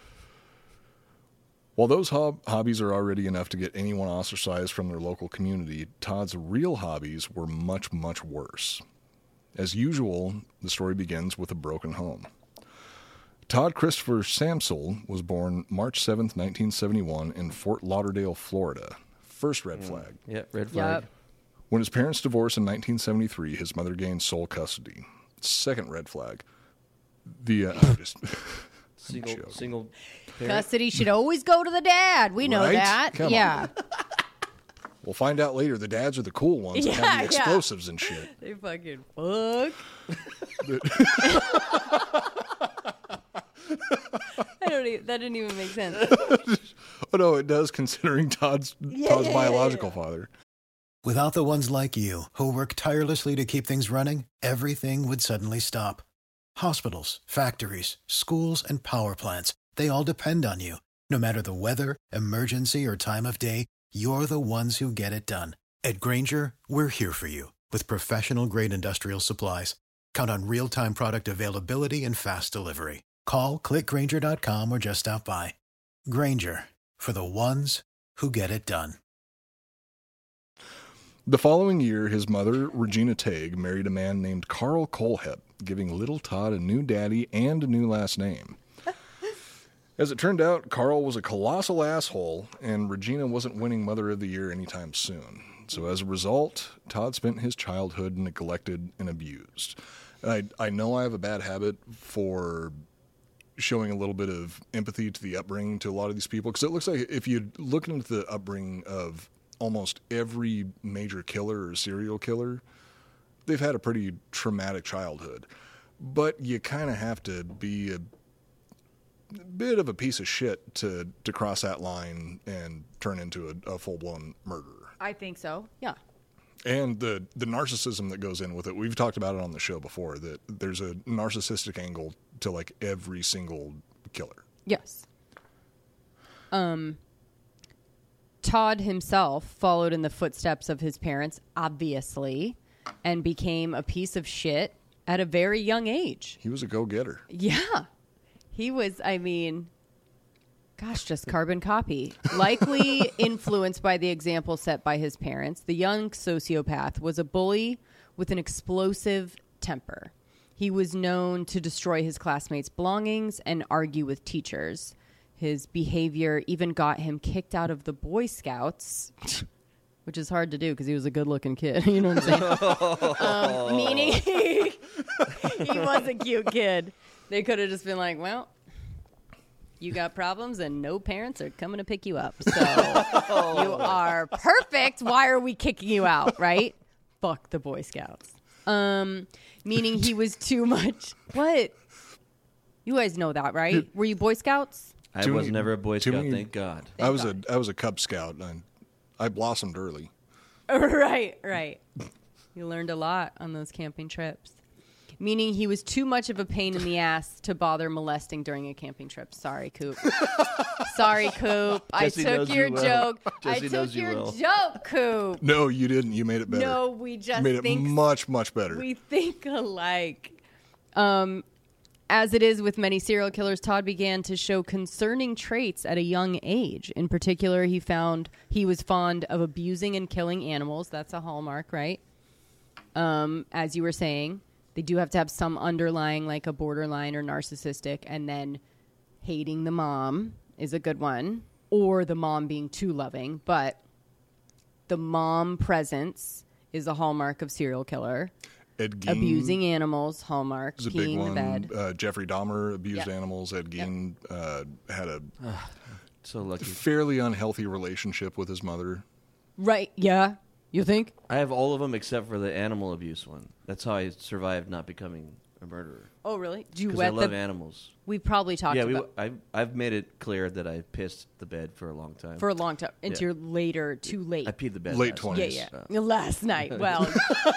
S2: While those hobbies are already enough to get anyone ostracized from their local community, Todd's real hobbies were much, much worse. As usual, the story begins with a broken home. Todd Christopher Samsel was born March 7th, 1971 in Fort Lauderdale, Florida. First red flag.
S4: Yeah, red flag.
S3: Yep.
S2: When his parents divorced in 1973, his mother gained sole custody. Second red flag.
S4: Single. Parent.
S3: Custody should always go to the dad. We know
S2: Right?
S3: that.
S2: Come
S3: yeah.
S2: on. We'll find out later. The dads are the cool ones that
S3: Yeah,
S2: have the
S3: yeah.
S2: explosives and shit.
S3: They fucking fuck. That didn't even make sense.
S2: Oh, no, it does, considering Todd's biological father.
S10: Without the ones like you, who work tirelessly to keep things running, everything would suddenly stop. Hospitals, factories, schools, and power plants, they all depend on you. No matter the weather, emergency, or time of day, you're the ones who get it done. At Grainger, we're here for you with professional-grade industrial supplies. Count on real-time product availability and fast delivery. Call, clickgrainger.com, or just stop by. Grainger, for the ones who get it done.
S2: The following year, his mother, Regina Tague, married a man named Carl Kohlhepp, giving little Todd a new daddy and a new last name. As it turned out, Carl was a colossal asshole, and Regina wasn't winning Mother of the Year anytime soon. So as a result, Todd spent his childhood neglected and abused. And I know I have a bad habit for showing a little bit of empathy to the upbringing to a lot of these people, because it looks like if you look into the upbringing of almost every major killer or serial killer, they've had a pretty traumatic childhood. But you kind of have to be a bit of a piece of shit to cross that line and turn into a full-blown murderer.
S3: I think so, yeah.
S2: And the narcissism that goes in with it. We've talked about it on the show before, that there's a narcissistic angle to like every single killer.
S3: Yes. Todd himself followed in the footsteps of his parents, obviously, and became a piece of shit at a very young age.
S2: He was a go-getter.
S3: Yeah. He was, I mean, gosh, just carbon copy. Likely influenced by the example set by his parents, the young sociopath was a bully with an explosive temper. He was known to destroy his classmates' belongings and argue with teachers. His behavior even got him kicked out of the Boy Scouts, which is hard to do because he was a good-looking kid. You know what I'm saying? Meaning he was a cute kid. They could have just been like, well, you got problems and no parents are coming to pick you up. So you are perfect. Why are we kicking you out, right? Fuck the Boy Scouts. Meaning he was too much. What? You guys know that, right? Were you Boy Scouts?
S4: I was never a Boy Scout, thank God.
S2: I was a Cub Scout, and I blossomed early.
S3: Right. You learned a lot on those camping trips. Meaning he was too much of a pain in the ass to bother molesting during a camping trip. Sorry, Coop. Sorry, Coop. I took your joke. I took your joke, Coop.
S2: No, you didn't. You made it better.
S3: No, we just
S2: made it much, much better.
S3: We think alike. As it is with many serial killers, Todd began to show concerning traits at a young age. In particular, he found he was fond of abusing and killing animals. That's a hallmark, right? As you were saying, they do have to have some underlying, like a borderline or narcissistic, and then hating the mom is a good one, or the mom being too loving. But the mom presence is a hallmark of serial killer.
S2: Ed Gein,
S3: abusing animals, hallmark,
S2: is a
S3: peeing
S2: big one.
S3: The bed.
S2: Jeffrey Dahmer abused animals. Ed Gein had a
S4: so lucky,
S2: fairly unhealthy relationship with his mother.
S3: Right? Yeah. You think?
S4: I have all of them except for the animal abuse one. That's how I survived not becoming a murderer.
S3: Oh, really? Do you
S4: Because
S3: wet
S4: I love animals.
S3: We probably talked about.
S4: I've made it clear that I pissed the bed for a long time.
S3: For a long time. Until later, too late.
S4: I peed the bed.
S2: Late
S4: last
S2: 20s.
S4: night.
S3: Yeah. Last night. Well,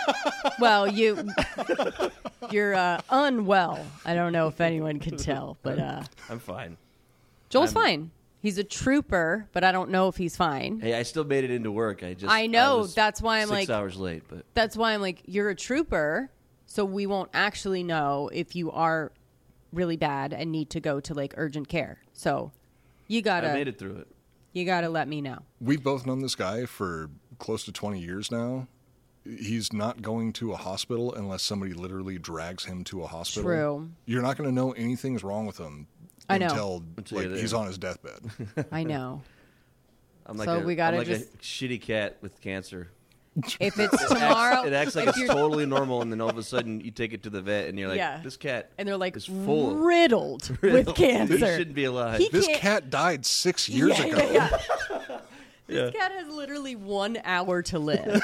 S3: you're unwell. I don't know if anyone can tell, but
S4: I'm fine.
S3: Joel's fine. He's a trooper, but I don't know if he's fine.
S4: Hey, I still made it into work.
S3: I know. That's why I'm
S4: 6 hours late. But
S3: that's why I'm like, you're a trooper, so we won't actually know if you are really bad and need to go to like urgent care. So you gotta.
S4: I made it through it.
S3: You gotta let me know.
S2: We've both known this guy for close to 20 years now. He's not going to a hospital unless somebody literally drags him to a hospital.
S3: True.
S2: You're not going to know anything's wrong with him.
S3: I know.
S2: Until like, he's on his deathbed.
S3: I know.
S4: I'm like,
S3: so we gotta
S4: I'm like
S3: just...
S4: a shitty cat with cancer.
S3: If it's tomorrow...
S4: It acts like it's totally normal, and then all of a sudden you take it to the vet, and you're like, this cat
S3: and they're like,
S4: is full.
S3: Riddled with cancer.
S4: He shouldn't be alive.
S2: This cat died 6 years ago.
S3: This cat has literally 1 hour to live.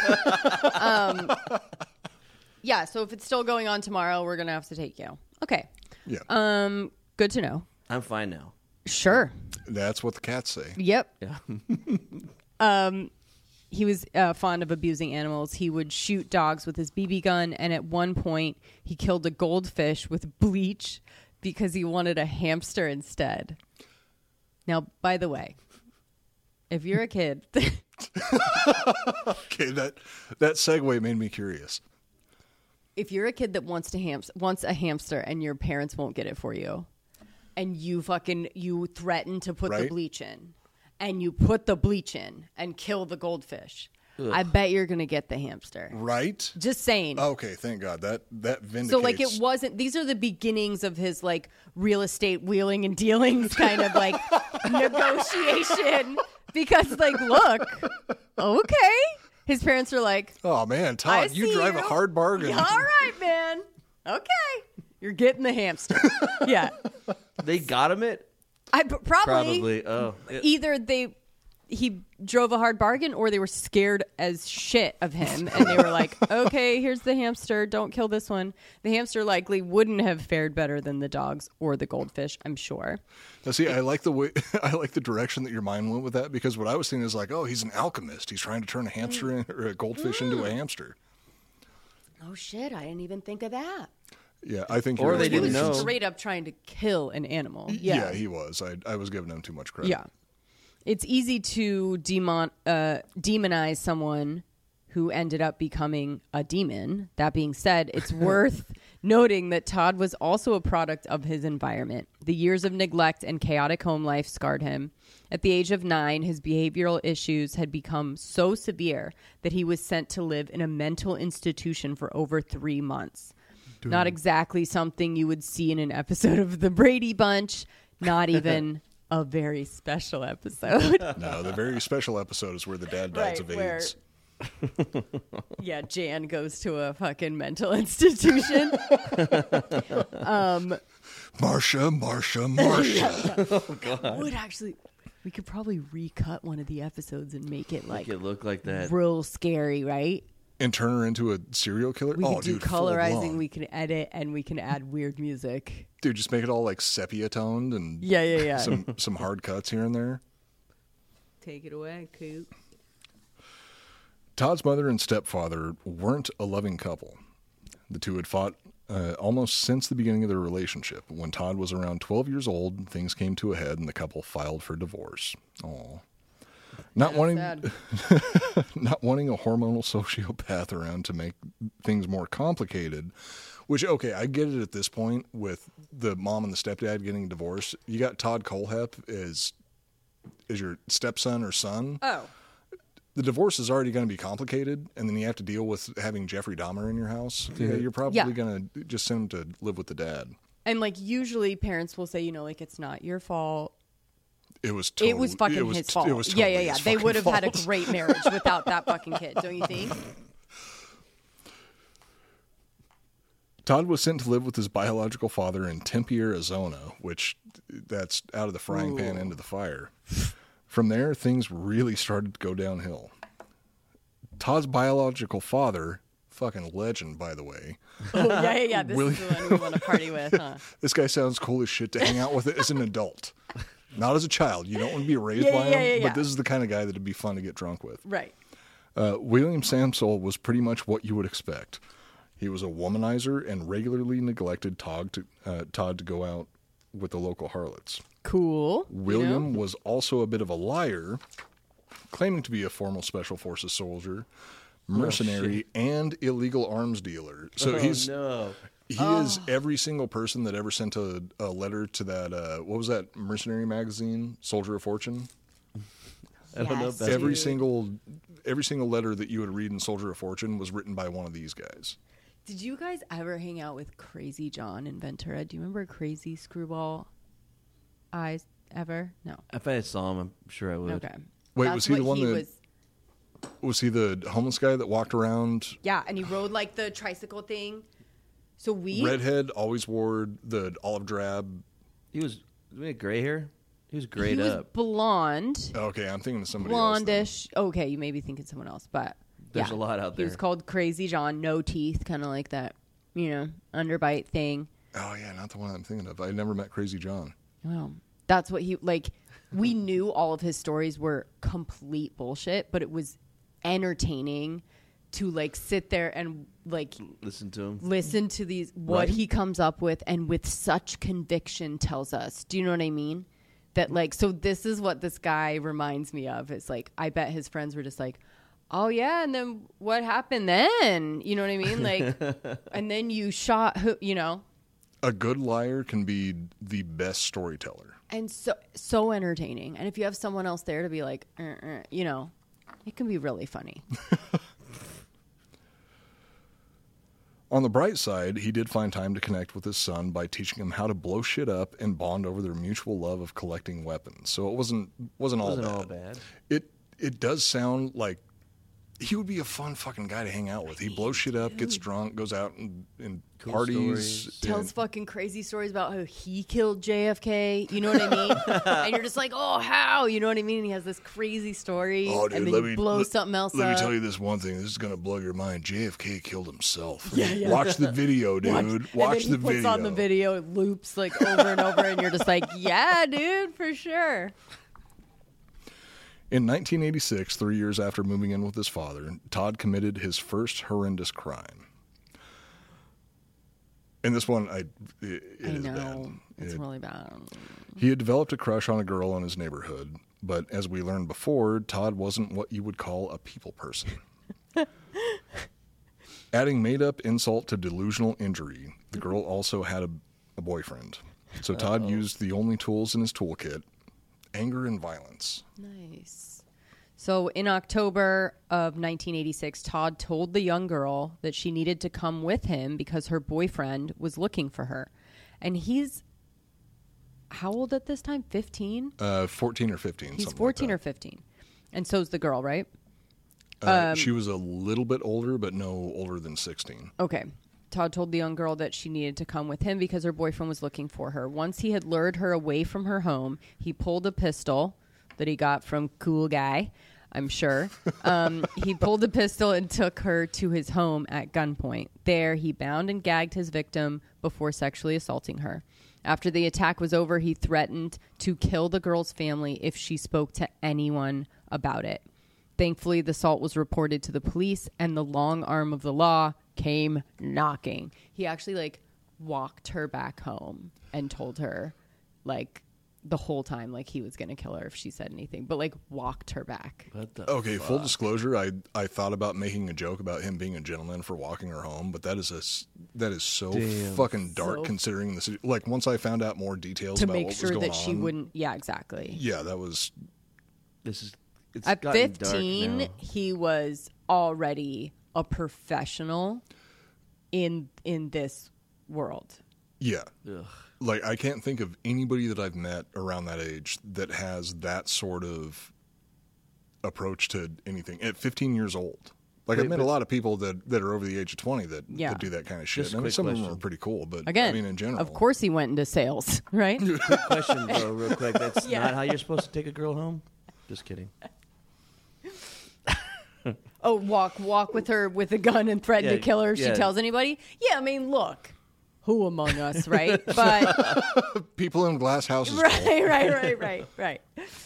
S3: So if it's still going on tomorrow, we're going to have to take you. Okay.
S2: Yeah.
S3: Good to know.
S4: I'm fine now.
S3: Sure.
S2: That's what the cats say.
S3: Yep.
S4: Yeah.
S3: He was fond of abusing animals. He would shoot dogs with his BB gun, and at one point, he killed a goldfish with bleach because he wanted a hamster instead. Now, by the way, if you're a kid
S2: Okay, that segue made me curious.
S3: If you're a kid that wants a hamster and your parents won't get it for you, and you threaten to put the bleach in, and you put the bleach in and kill the goldfish, I bet you're gonna get the hamster.
S2: Right?
S3: Just saying.
S2: Okay, thank God. That vindicates.
S3: So like it wasn't. These are the beginnings of his like real estate wheeling and dealings kind of like negotiation. Because like, look, okay. His parents are like,
S2: "Oh man, Todd, you drive a hard bargain."
S3: All right, man. Okay, you're getting the hamster. Yeah,
S4: they got him it.
S3: Probably.
S4: Oh,
S3: either he drove a hard bargain, or they were scared as shit of him, and they were like, "Okay, here's the hamster. Don't kill this one." The hamster likely wouldn't have fared better than the dogs or the goldfish, I'm sure.
S2: Now, see, I like the direction that your mind went with that, because what I was thinking is like, oh, he's an alchemist. He's trying to turn a hamster or a goldfish into a hamster.
S3: Oh shit! I didn't even think of that.
S2: Yeah, I think.
S4: Or they didn't know.
S3: He was straight up trying to kill an animal.
S2: Yeah, he was. I was giving him too much credit.
S3: Yeah. It's easy to demonize someone who ended up becoming a demon. That being said, it's worth noting that Todd was also a product of his environment. The years of neglect and chaotic home life scarred him. At the age of 9, his behavioral issues had become so severe that he was sent to live in a mental institution for over 3 months. Dude. Not exactly something you would see in an episode of The Brady Bunch. Not even... a very special episode.
S2: No, the very special episode is where the dad dies of AIDS.
S3: Yeah, Jan goes to a fucking mental institution.
S2: Marsha.
S4: Oh, God.
S3: We could probably recut one of the episodes and make it
S4: look like that.
S3: Real scary, right?
S2: And turn her into a serial killer?
S3: We can do colorizing, we
S2: can
S3: can edit, and we can add weird music.
S2: Dude, just make it all like sepia toned and
S3: yeah.
S2: some hard cuts here and there.
S3: Take it away, Coop.
S2: Todd's mother and stepfather weren't a loving couple. The two had fought almost since the beginning of their relationship. When Todd was around 12 years old, things came to a head and the couple filed for divorce. Aww. Not wanting a hormonal sociopath around to make things more complicated, which, okay, I get it at this point with the mom and the stepdad getting divorced. You got Todd Kohlhepp as your stepson or son.
S3: Oh.
S2: The divorce is already going to be complicated, and then you have to deal with having Jeffrey Dahmer in your house. Yeah, you're probably going to just send him to live with the dad.
S3: And, like, usually parents will say, like, it's not your fault.
S2: It was
S3: fucking his fault.
S2: It was totally his
S3: They would have
S2: fault.
S3: had a great marriage without that fucking kid, don't you think?
S2: Todd was sent to live with his biological father in Tempe, Arizona, which that's out of the frying pan into the fire. From there, things really started to go downhill. Todd's biological father, fucking legend, by the way.
S3: Oh, yeah. This is the one we want to party with, huh?
S2: This guy sounds cool as shit to hang out with as an adult. Not as a child. You don't want to be raised by him, but this is the kind of guy that would be fun to get drunk with.
S3: Right.
S2: William Samsel was pretty much what you would expect. He was a womanizer and regularly neglected Todd to go out with the local harlots.
S3: Cool.
S2: William was also a bit of a liar, claiming to be a former Special Forces soldier, mercenary, and illegal arms dealer. So he is every single person that ever sent a letter to that, what was that mercenary magazine, Soldier of Fortune?
S4: I don't know if that's
S2: every single letter that you would read in Soldier of Fortune was written by one of these guys.
S3: Did you guys ever hang out with Crazy John in Ventura? Do you remember Crazy Screwball Eyes ever? No.
S4: If I saw him, I'm sure I would.
S3: Okay.
S2: Wait, was he the one that... Was he the homeless guy that walked around?
S3: Yeah, and he rode like the tricycle thing. So
S2: redhead, always wore the olive drab.
S4: He had gray hair. He was grayed up.
S3: He was blonde.
S2: Okay, I'm thinking of somebody
S3: blondish.
S2: else.
S3: Okay, you may be thinking someone else, but
S4: there's a lot out there.
S3: He was called Crazy John, no teeth, kind of like that, underbite thing.
S2: Oh yeah, not the one I'm thinking of. I never met Crazy John.
S3: Well, that's what he like. We knew all of his stories were complete bullshit, but it was entertaining to like sit there and like
S4: listen to
S3: these what he comes up with and with such conviction tells us. Do you know what I mean? that like, so this is what this guy reminds me of. It's like, I bet his friends were just like, oh yeah, and then what happened then? You know what I mean? Like, and then you shot who, you know?
S2: A good liar can be the best storyteller.
S3: And so entertaining. And if you have someone else there to be like, you know, it can be really funny.
S2: On the bright side, he did find time to connect with his son by teaching him how to blow shit up and bond over their mutual love of collecting weapons. So it wasn't all bad. It does sound like he would be a fun fucking guy to hang out with. He blows shit up, gets drunk, goes out and cool parties.
S3: Tells fucking crazy stories about how he killed JFK. You know what I mean? And you're just like, oh, how? You know what I mean? And he has this crazy story.
S2: Oh, dude,
S3: and then you blow something else up.
S2: Let me tell you this one thing. This is going to blow your mind. JFK killed himself. Yeah. Watch the video, dude. Watch the video.
S3: He puts on the video. It loops like over and over. And you're just like, yeah, dude, for sure.
S2: In 1986, 3 years after moving in with his father, Todd committed his first horrendous crime. And this one, it is bad.
S3: It's really bad.
S2: He had developed a crush on a girl in his neighborhood, but as we learned before, Todd wasn't what you would call a people person. Adding made-up insult to delusional injury, the girl also had a boyfriend. So Todd used the only tools in his toolkit, anger and violence.
S3: Nice. So in October of 1986, Todd told the young girl that she needed to come with him because her boyfriend was looking for her. And he's how old at this time? 15?
S2: 14 or 15.
S3: He's 14 or 15. And so's the girl, right?
S2: She was a little bit older, but no older than 16.
S3: Okay. Todd told the young girl that she needed to come with him because her boyfriend was looking for her. Once he had lured her away from her home, he pulled a pistol that he got from Cool Guy, I'm sure. He pulled a pistol and took her to his home at gunpoint. There, he bound and gagged his victim before sexually assaulting her. After the attack was over, he threatened to kill the girl's family if she spoke to anyone about it. Thankfully, the assault was reported to the police, and the long arm of the law came knocking. He actually walked her back home and told her the whole time he was going to kill her if she said anything, but walked her back.
S2: Okay, full disclosure, I thought about making a joke about him being a gentleman for walking her home, but that is so fucking dark considering the once I found out more details about what was going on. To make sure that
S3: she wouldn't, yeah, exactly.
S2: Yeah, that was
S4: it's
S3: at 15 he was already a professional in this world.
S2: Yeah. Ugh. I can't think of anybody that I've met around that age that has that sort of approach to anything at 15 years old. I've met a lot of people that are over the age of 20 that do that kind of shit. I mean, some of them are pretty cool, but
S3: again,
S2: I mean, in general.
S3: Of course he went into sales, right?
S4: Quick question, though, real quick. That's not how you're supposed to take a girl home? Just kidding.
S3: Oh, walk with her with a gun and threaten to kill her if she tells anybody? Yeah, I mean, look. Who among us, right? But
S2: people in glass houses.
S3: Right.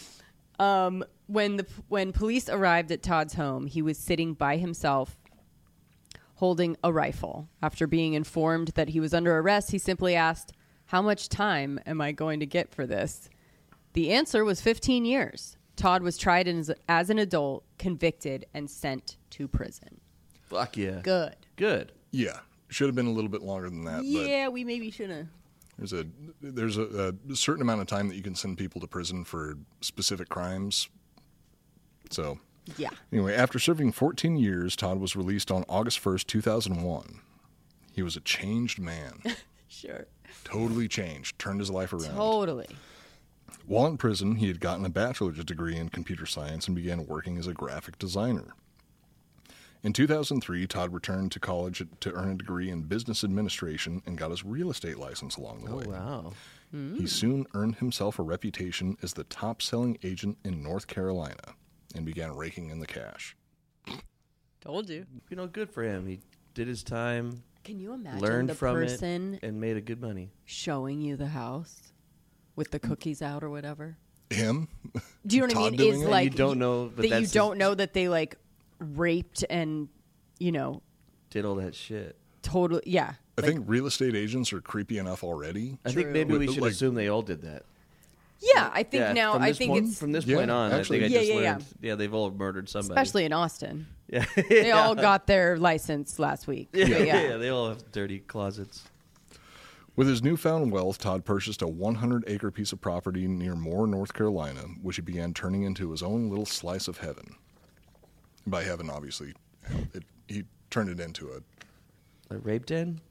S3: When police arrived at Todd's home, he was sitting by himself holding a rifle. After being informed that he was under arrest, he simply asked, "How much time am I going to get for this?" The answer was 15 years. Todd was tried as an adult, convicted, and sent to prison.
S4: Fuck yeah.
S3: Good.
S2: Yeah. Should have been a little bit longer than that.
S3: Yeah, we maybe should have.
S2: There's a certain amount of time that you can send people to prison for specific crimes. So,
S3: yeah.
S2: Anyway, after serving 14 years, Todd was released on August 1st, 2001. He was a changed man.
S3: Sure.
S2: Totally changed. Turned his life around.
S3: Totally.
S2: While in prison, he had gotten a bachelor's degree in computer science and began working as a graphic designer. In 2003, Todd returned to college to earn a degree in business administration and got his real estate license along the way.
S4: Oh, wow.
S2: He soon earned himself a reputation as the top-selling agent in North Carolina and began raking in the cash.
S3: Told you.
S4: Good for him. He did his time.
S3: Can you imagine
S4: learned
S3: the
S4: from
S3: person
S4: it and made a good money
S3: showing you the house with the cookies out or whatever?
S2: Him?
S3: Do you know what I mean? Is
S4: you don't know
S3: that you don't know that they raped and
S4: did all that shit.
S3: Totally, yeah.
S2: I think real estate agents are creepy enough already.
S4: I think maybe we should assume they all did that.
S3: Yeah, I think now.
S4: From
S3: I
S4: this
S3: think
S4: point,
S3: it's
S4: from this
S2: Yeah,
S4: point on.
S2: actually.
S4: I think I just
S3: Yeah.
S4: learned. Yeah, they've all murdered somebody.
S3: especially in Austin.
S4: Yeah,
S3: They all got their license last week.
S4: Yeah,
S3: But
S4: yeah, they all have dirty closets.
S2: With his newfound wealth, Todd purchased a 100-acre piece of property near Moore, North Carolina, which he began turning into his own little slice of heaven. By heaven, obviously, he turned it into
S4: A rape den?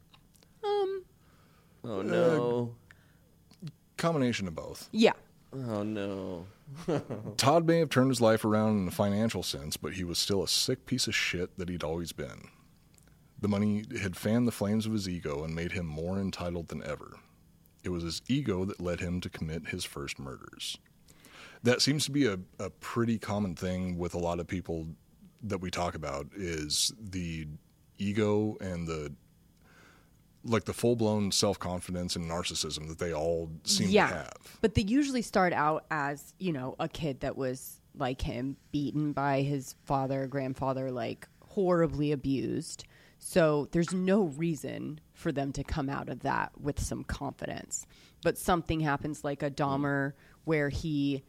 S4: Oh no.
S2: combination of both.
S3: Yeah.
S4: Oh no.
S2: Todd may have turned his life around in a financial sense, but he was still a sick piece of shit that he'd always been. The money had fanned the flames of his ego and made him more entitled than ever. It was his ego that led him to commit his first murders. That seems to be a pretty common thing with a lot of people that we talk about, is the ego and the full-blown self-confidence and narcissism that they all seem to have.
S3: But they usually start out as, a kid that was like him, beaten by his father, grandfather, like horribly abused. So there's no reason for them to come out of that with some confidence. But something happens like a Dahmer where he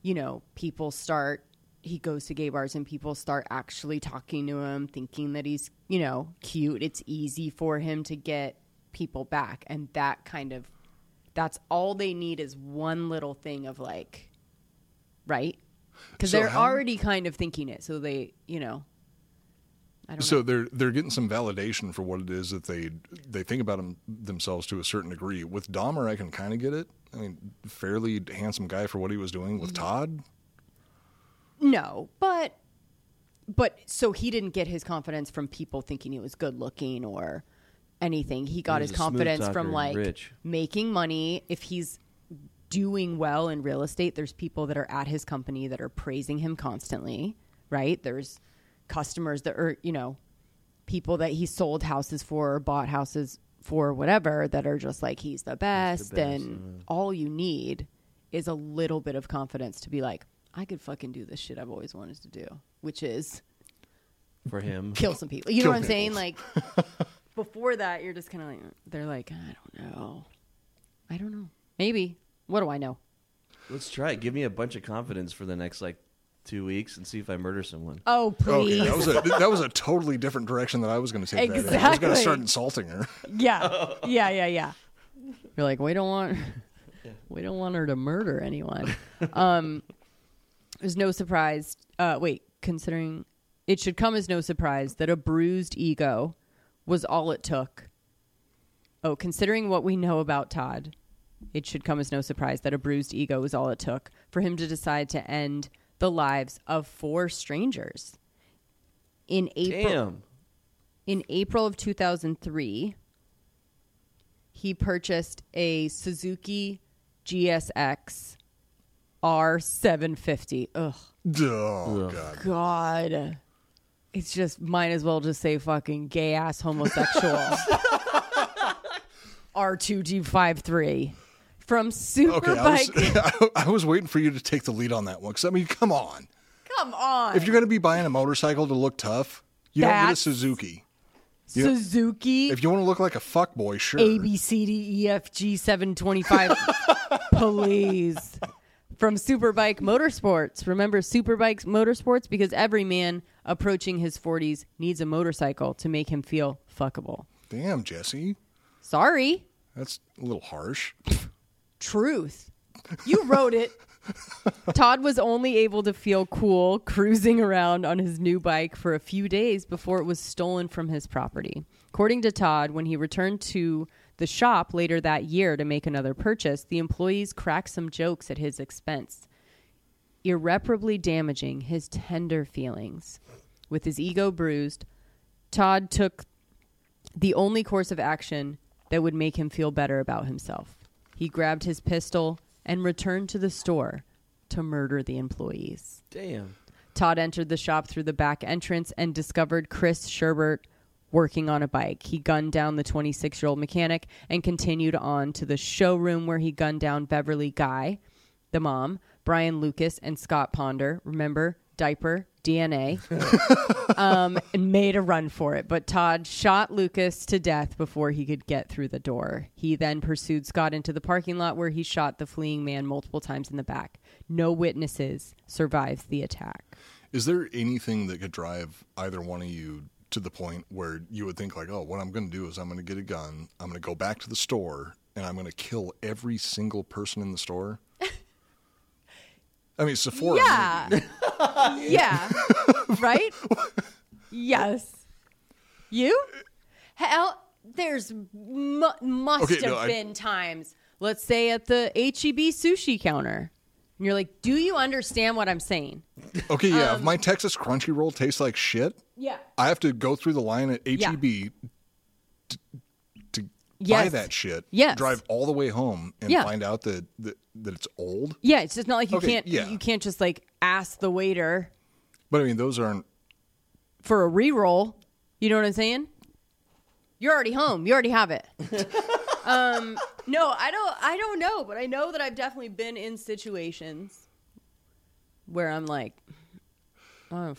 S3: goes to gay bars and people start actually talking to him, thinking that he's, cute. It's easy for him to get people back. And that's all they need is one little thing of like, right? Because they're already kind of thinking it. So they, I don't know.
S2: They're getting some validation for what it is that they think about themselves to a certain degree. With Dahmer, I can kind of get it. I mean, fairly handsome guy for what he was doing. With Todd,
S3: no, but so he didn't get his confidence from people thinking he was good looking or anything. He got his confidence from making money. If he's doing well in real estate, there's people that are at his company that are praising him constantly, right? There's customers that are, people that he sold houses for or bought houses for, whatever, that are just like, he's the best. And all you need is a little bit of confidence to be like, I could fucking do this shit I've always wanted to do, which is
S4: for him
S3: kill some people. You know what I'm saying? Like before that, you're just kind of like, they're like, I don't know. Maybe. What do I know?
S4: Let's try it. Give me a bunch of confidence for the next 2 weeks and see if I murder someone.
S3: Oh, please.
S2: Okay, that was a totally different direction that I was going to take.
S3: Exactly.
S2: That. I was going to start insulting her.
S3: Yeah. You're like, we don't want her to murder anyone. There's no surprise. Considering it should come as no surprise that a bruised ego was all it took. Oh, considering what we know about Todd, it should come as no surprise that a bruised ego was all it took for him to decide to end the lives of 4 strangers. In April of 2003, he purchased a Suzuki GSX R750. Ugh.
S2: Oh,
S3: God. It's just, might as well just say fucking gay ass homosexual. R2G53 from Superbike.
S2: Okay, I was waiting for you to take the lead on that one. Because, I mean, come on.
S3: Come on.
S2: If you're going to be buying a motorcycle to look tough, you don't get a Suzuki.
S3: Suzuki.
S2: If you want to look like a fuckboy, sure.
S3: ABCDEFG 725. Please. From Superbike Motorsports. Remember Superbike Motorsports? Because every man approaching his 40s needs a motorcycle to make him feel fuckable.
S2: Damn, Jesse.
S3: Sorry.
S2: That's a little harsh.
S3: Truth. You wrote it. Todd was only able to feel cool cruising around on his new bike for a few days before it was stolen from his property. According to Todd, when he returned to the shop later that year to make another purchase, the employees cracked some jokes at his expense, irreparably damaging his tender feelings. With his ego bruised, Todd took the only course of action that would make him feel better about himself. He grabbed his pistol and returned to the store to murder the employees.
S4: Damn.
S3: Todd entered the shop through the back entrance and discovered Chris Sherbert working on a bike. He gunned down the 26-year-old mechanic and continued on to the showroom where he gunned down Beverly Guy, the mom, Brian Lucas, and Scott Ponder. Remember, diaper DNA, and made a run for it. But Todd shot Lucas to death before he could get through the door. He then pursued Scott into the parking lot where he shot the fleeing man multiple times in the back. No witnesses survived the attack.
S2: Is there anything that could drive either one of you to the point where you would think like, oh, what I'm going to do is I'm going to get a gun, I'm going to go back to the store, and I'm going to kill every single person in the store? I mean, Sephora.
S3: Yeah. Yeah. Right? Yes. You? Hell, there's must have been times, let's say at the H-E-B sushi counter, and you're like, do you understand what I'm saying?
S2: Okay, yeah. If my Texas Crunchy Roll tastes like shit,
S3: yeah,
S2: I have to go through the line at H-E-B to buy that shit, drive all the way home, and find out that it's old.
S3: Yeah, it's just not like you can't just like ask the waiter.
S2: But I mean, those aren't
S3: for a re-roll. You know what I'm saying? You're already home. You already have it. No, I don't know, but I know that I've definitely been in situations where I'm like, I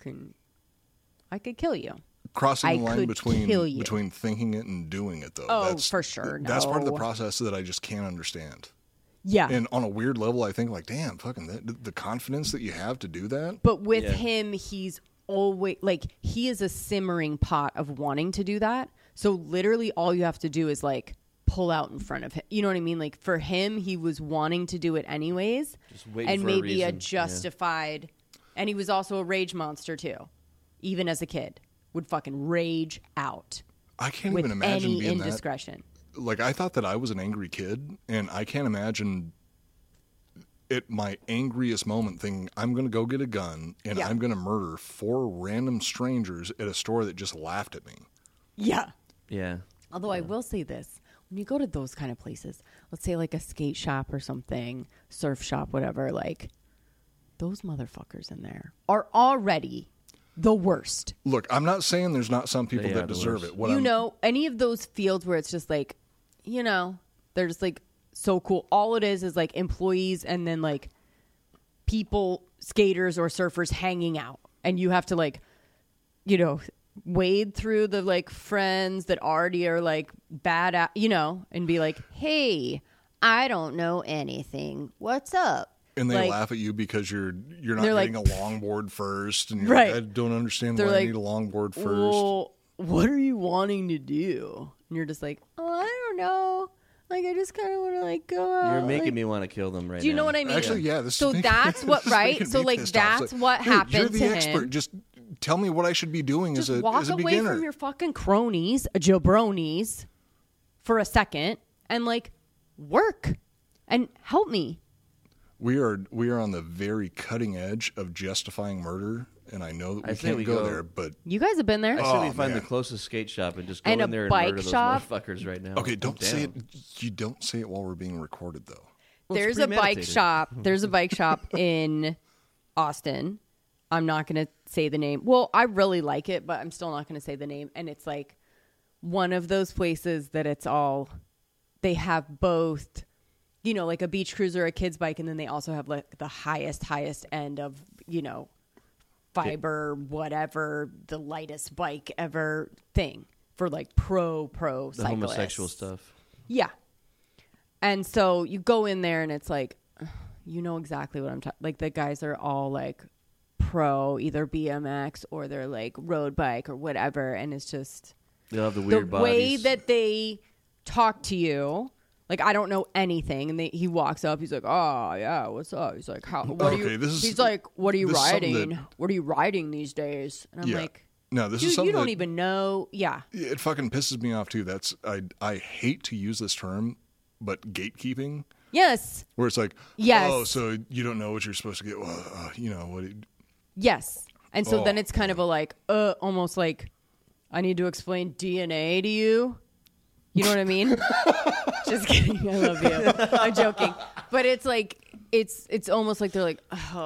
S3: could kill you.
S2: Crossing the line between thinking it and doing it, though.
S3: Oh, for sure.
S2: That's part of the process that I just can't understand.
S3: Yeah.
S2: And on a weird level, I think like, damn, fucking the confidence that you have to do that.
S3: But with him, he's always like, he is a simmering pot of wanting to do that. So literally all you have to do is like pull out in front of him. You know what I mean? Like for him, he was wanting to do it anyways.
S4: Just waiting
S3: and
S4: for
S3: maybe
S4: a
S3: a justified, and he was also a rage monster too. Even as a kid, would fucking rage out.
S2: I can't even imagine
S3: any
S2: being
S3: indiscretion.
S2: Like I thought that I was an angry kid, and I can't imagine at my angriest moment thinking I'm going to go get a gun and I'm going to murder 4 random strangers at a store that just laughed at me.
S3: Yeah.
S4: Yeah.
S3: Although I will say this, when you go to those kind of places, let's say like a skate shop or something, surf shop, whatever, like those motherfuckers in there are already the worst.
S2: Look, I'm not saying there's not some people that deserve it.
S3: Any of those fields where it's just like, they're just like so cool. All it is like employees and then like people, skaters or surfers hanging out. And you have to like, wade through the like friends that already are like bad at, and be like, hey, I don't know anything. What's up?
S2: And they laugh at you because you're not getting a longboard first, and you're like, I don't understand why I need a longboard first.
S3: Well, what are you wanting to do? And you're just like, oh, I don't know. Like, I just kind of want to like go out.
S4: You're making me want to kill them right now.
S3: Do you know what I mean?
S2: Actually, yeah.
S3: That's what, right? So like, that's what happened
S2: you're the
S3: to
S2: expert.
S3: him.
S2: Just tell me what I should be doing
S3: just
S2: as a beginner.
S3: Walk away from your fucking cronies, jabronis, for a second, and like work and help me.
S2: We are on the very cutting edge of justifying murder, and I know that we can't go there, but
S3: you guys have been there.
S4: I say we find the closest skate shop and just go in there and murder those motherfuckers right now.
S2: Okay, don't say it. You don't say it while we're being recorded, though.
S4: Well,
S3: there's a bike shop. There's a bike shop in Austin. I'm not going to say the name. Well, I really like it, but I'm still not going to say the name. And it's like one of those places that it's all, they have both, like a beach cruiser, a kid's bike, and then they also have like the highest end of, fiber, whatever, the lightest bike ever thing for like pro cyclists.
S4: The homosexual stuff.
S3: Yeah. And so you go in there and it's like, exactly what I'm talking. Like the guys are all like pro, either BMX or they're like road bike or whatever. And it's just
S4: they have the weird
S3: the way that they talk to you. Like, I don't know anything. And he walks up. He's like, oh, yeah, what's up? He's like, what are you riding? What are you riding these days? And I'm like,
S2: no, this is something
S3: you don't even know. Yeah.
S2: It fucking pisses me off, too. I hate to use this term, but gatekeeping.
S3: Yes.
S2: Where it's like, oh, so you don't know what you're supposed to get. Well,
S3: yes. And so then it's kind of a like, almost like, I need to explain DNA to you. You know what I mean? Just kidding. I love you. I'm joking. But it's like, it's almost like they're like,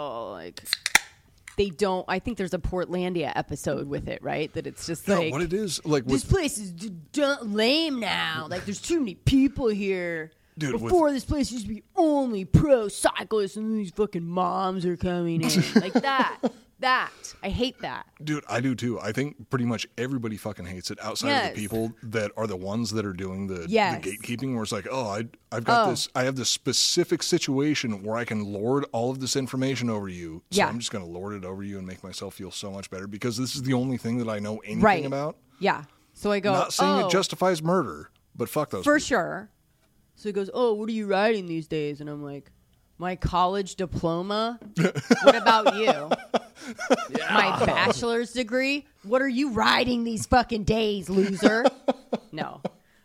S3: they don't. I think there's a Portlandia episode with it, right? That it's just like,
S2: what it is, like
S3: this place is lame now. Like there's too many people here.
S2: Dude,
S3: before this place used to be only pro cyclists, and these fucking moms are coming in like that. that. I hate that.
S2: Dude, I do too. I think pretty much everybody fucking hates it outside of the people that are the ones that are doing the gatekeeping, where it's like, oh, I've got this, I have this specific situation where I can lord all of this information over you. So I'm just going to lord it over you and make myself feel so much better because this is the only thing that I know anything about.
S3: Yeah. So I go,
S2: not saying it justifies murder, but fuck those
S3: for
S2: people.
S3: Sure. So he goes, oh, what are you writing these days? And I'm like, my college diploma? What about you? My bachelor's degree? What are you writing these fucking days, loser? No.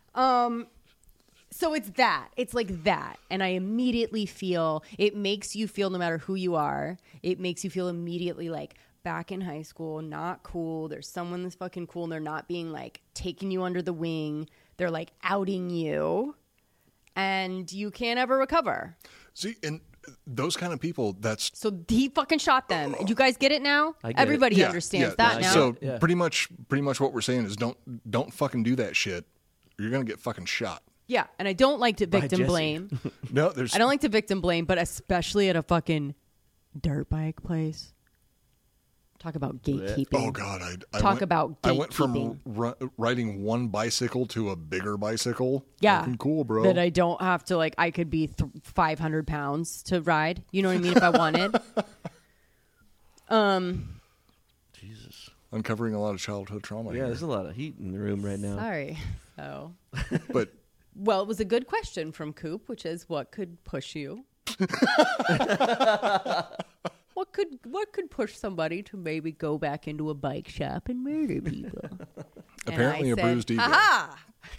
S3: So it's that. It's like that. And I immediately feel, it makes you feel, no matter who you are, it makes you feel immediately like back in high school, not cool. There's someone that's fucking cool and they're not being like taking you under the wing. They're like outing you and you can't ever recover.
S2: See, and those kind of people, that's...
S3: So he fucking shot them. You guys get it now? Everybody understands that now.
S2: So pretty much what we're saying is don't fucking do that shit. You're going to get fucking shot.
S3: Yeah, and I don't like to victim blame.
S2: No,
S3: I don't like to victim blame, but especially at a fucking dirt bike place. Talk about gatekeeping.
S2: Oh, God.
S3: I went
S2: from riding one bicycle to a bigger bicycle.
S3: Yeah.
S2: Fucking cool, bro.
S3: That I don't have to, like, I could be 500 pounds to ride. You know what I mean? If I wanted.
S4: Jesus.
S2: Uncovering a lot of childhood trauma here.
S4: There's a lot of heat in the room right now.
S3: Sorry. So.
S2: But.
S3: Well, it was a good question from Coop, which is what could push you? What could push somebody to maybe go back into a bike shop and murder people?
S2: Apparently a bruised ego.
S3: Aha!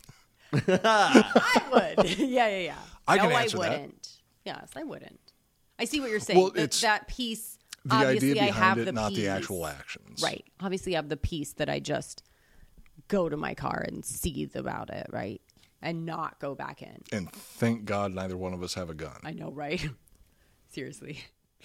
S3: I would. Yeah.
S2: I can answer that.
S3: Wouldn't. Yes, I wouldn't. I see what you're saying.
S2: Well, it's
S3: that piece,
S2: the
S3: obviously
S2: idea
S3: I
S2: behind
S3: have
S2: it,
S3: the
S2: not
S3: piece.
S2: the actual actions.
S3: Right. Obviously I have the piece that I just go to my car and seethe about it, right? And not go back in.
S2: And thank God neither one of us have a gun.
S3: I know, right? Seriously.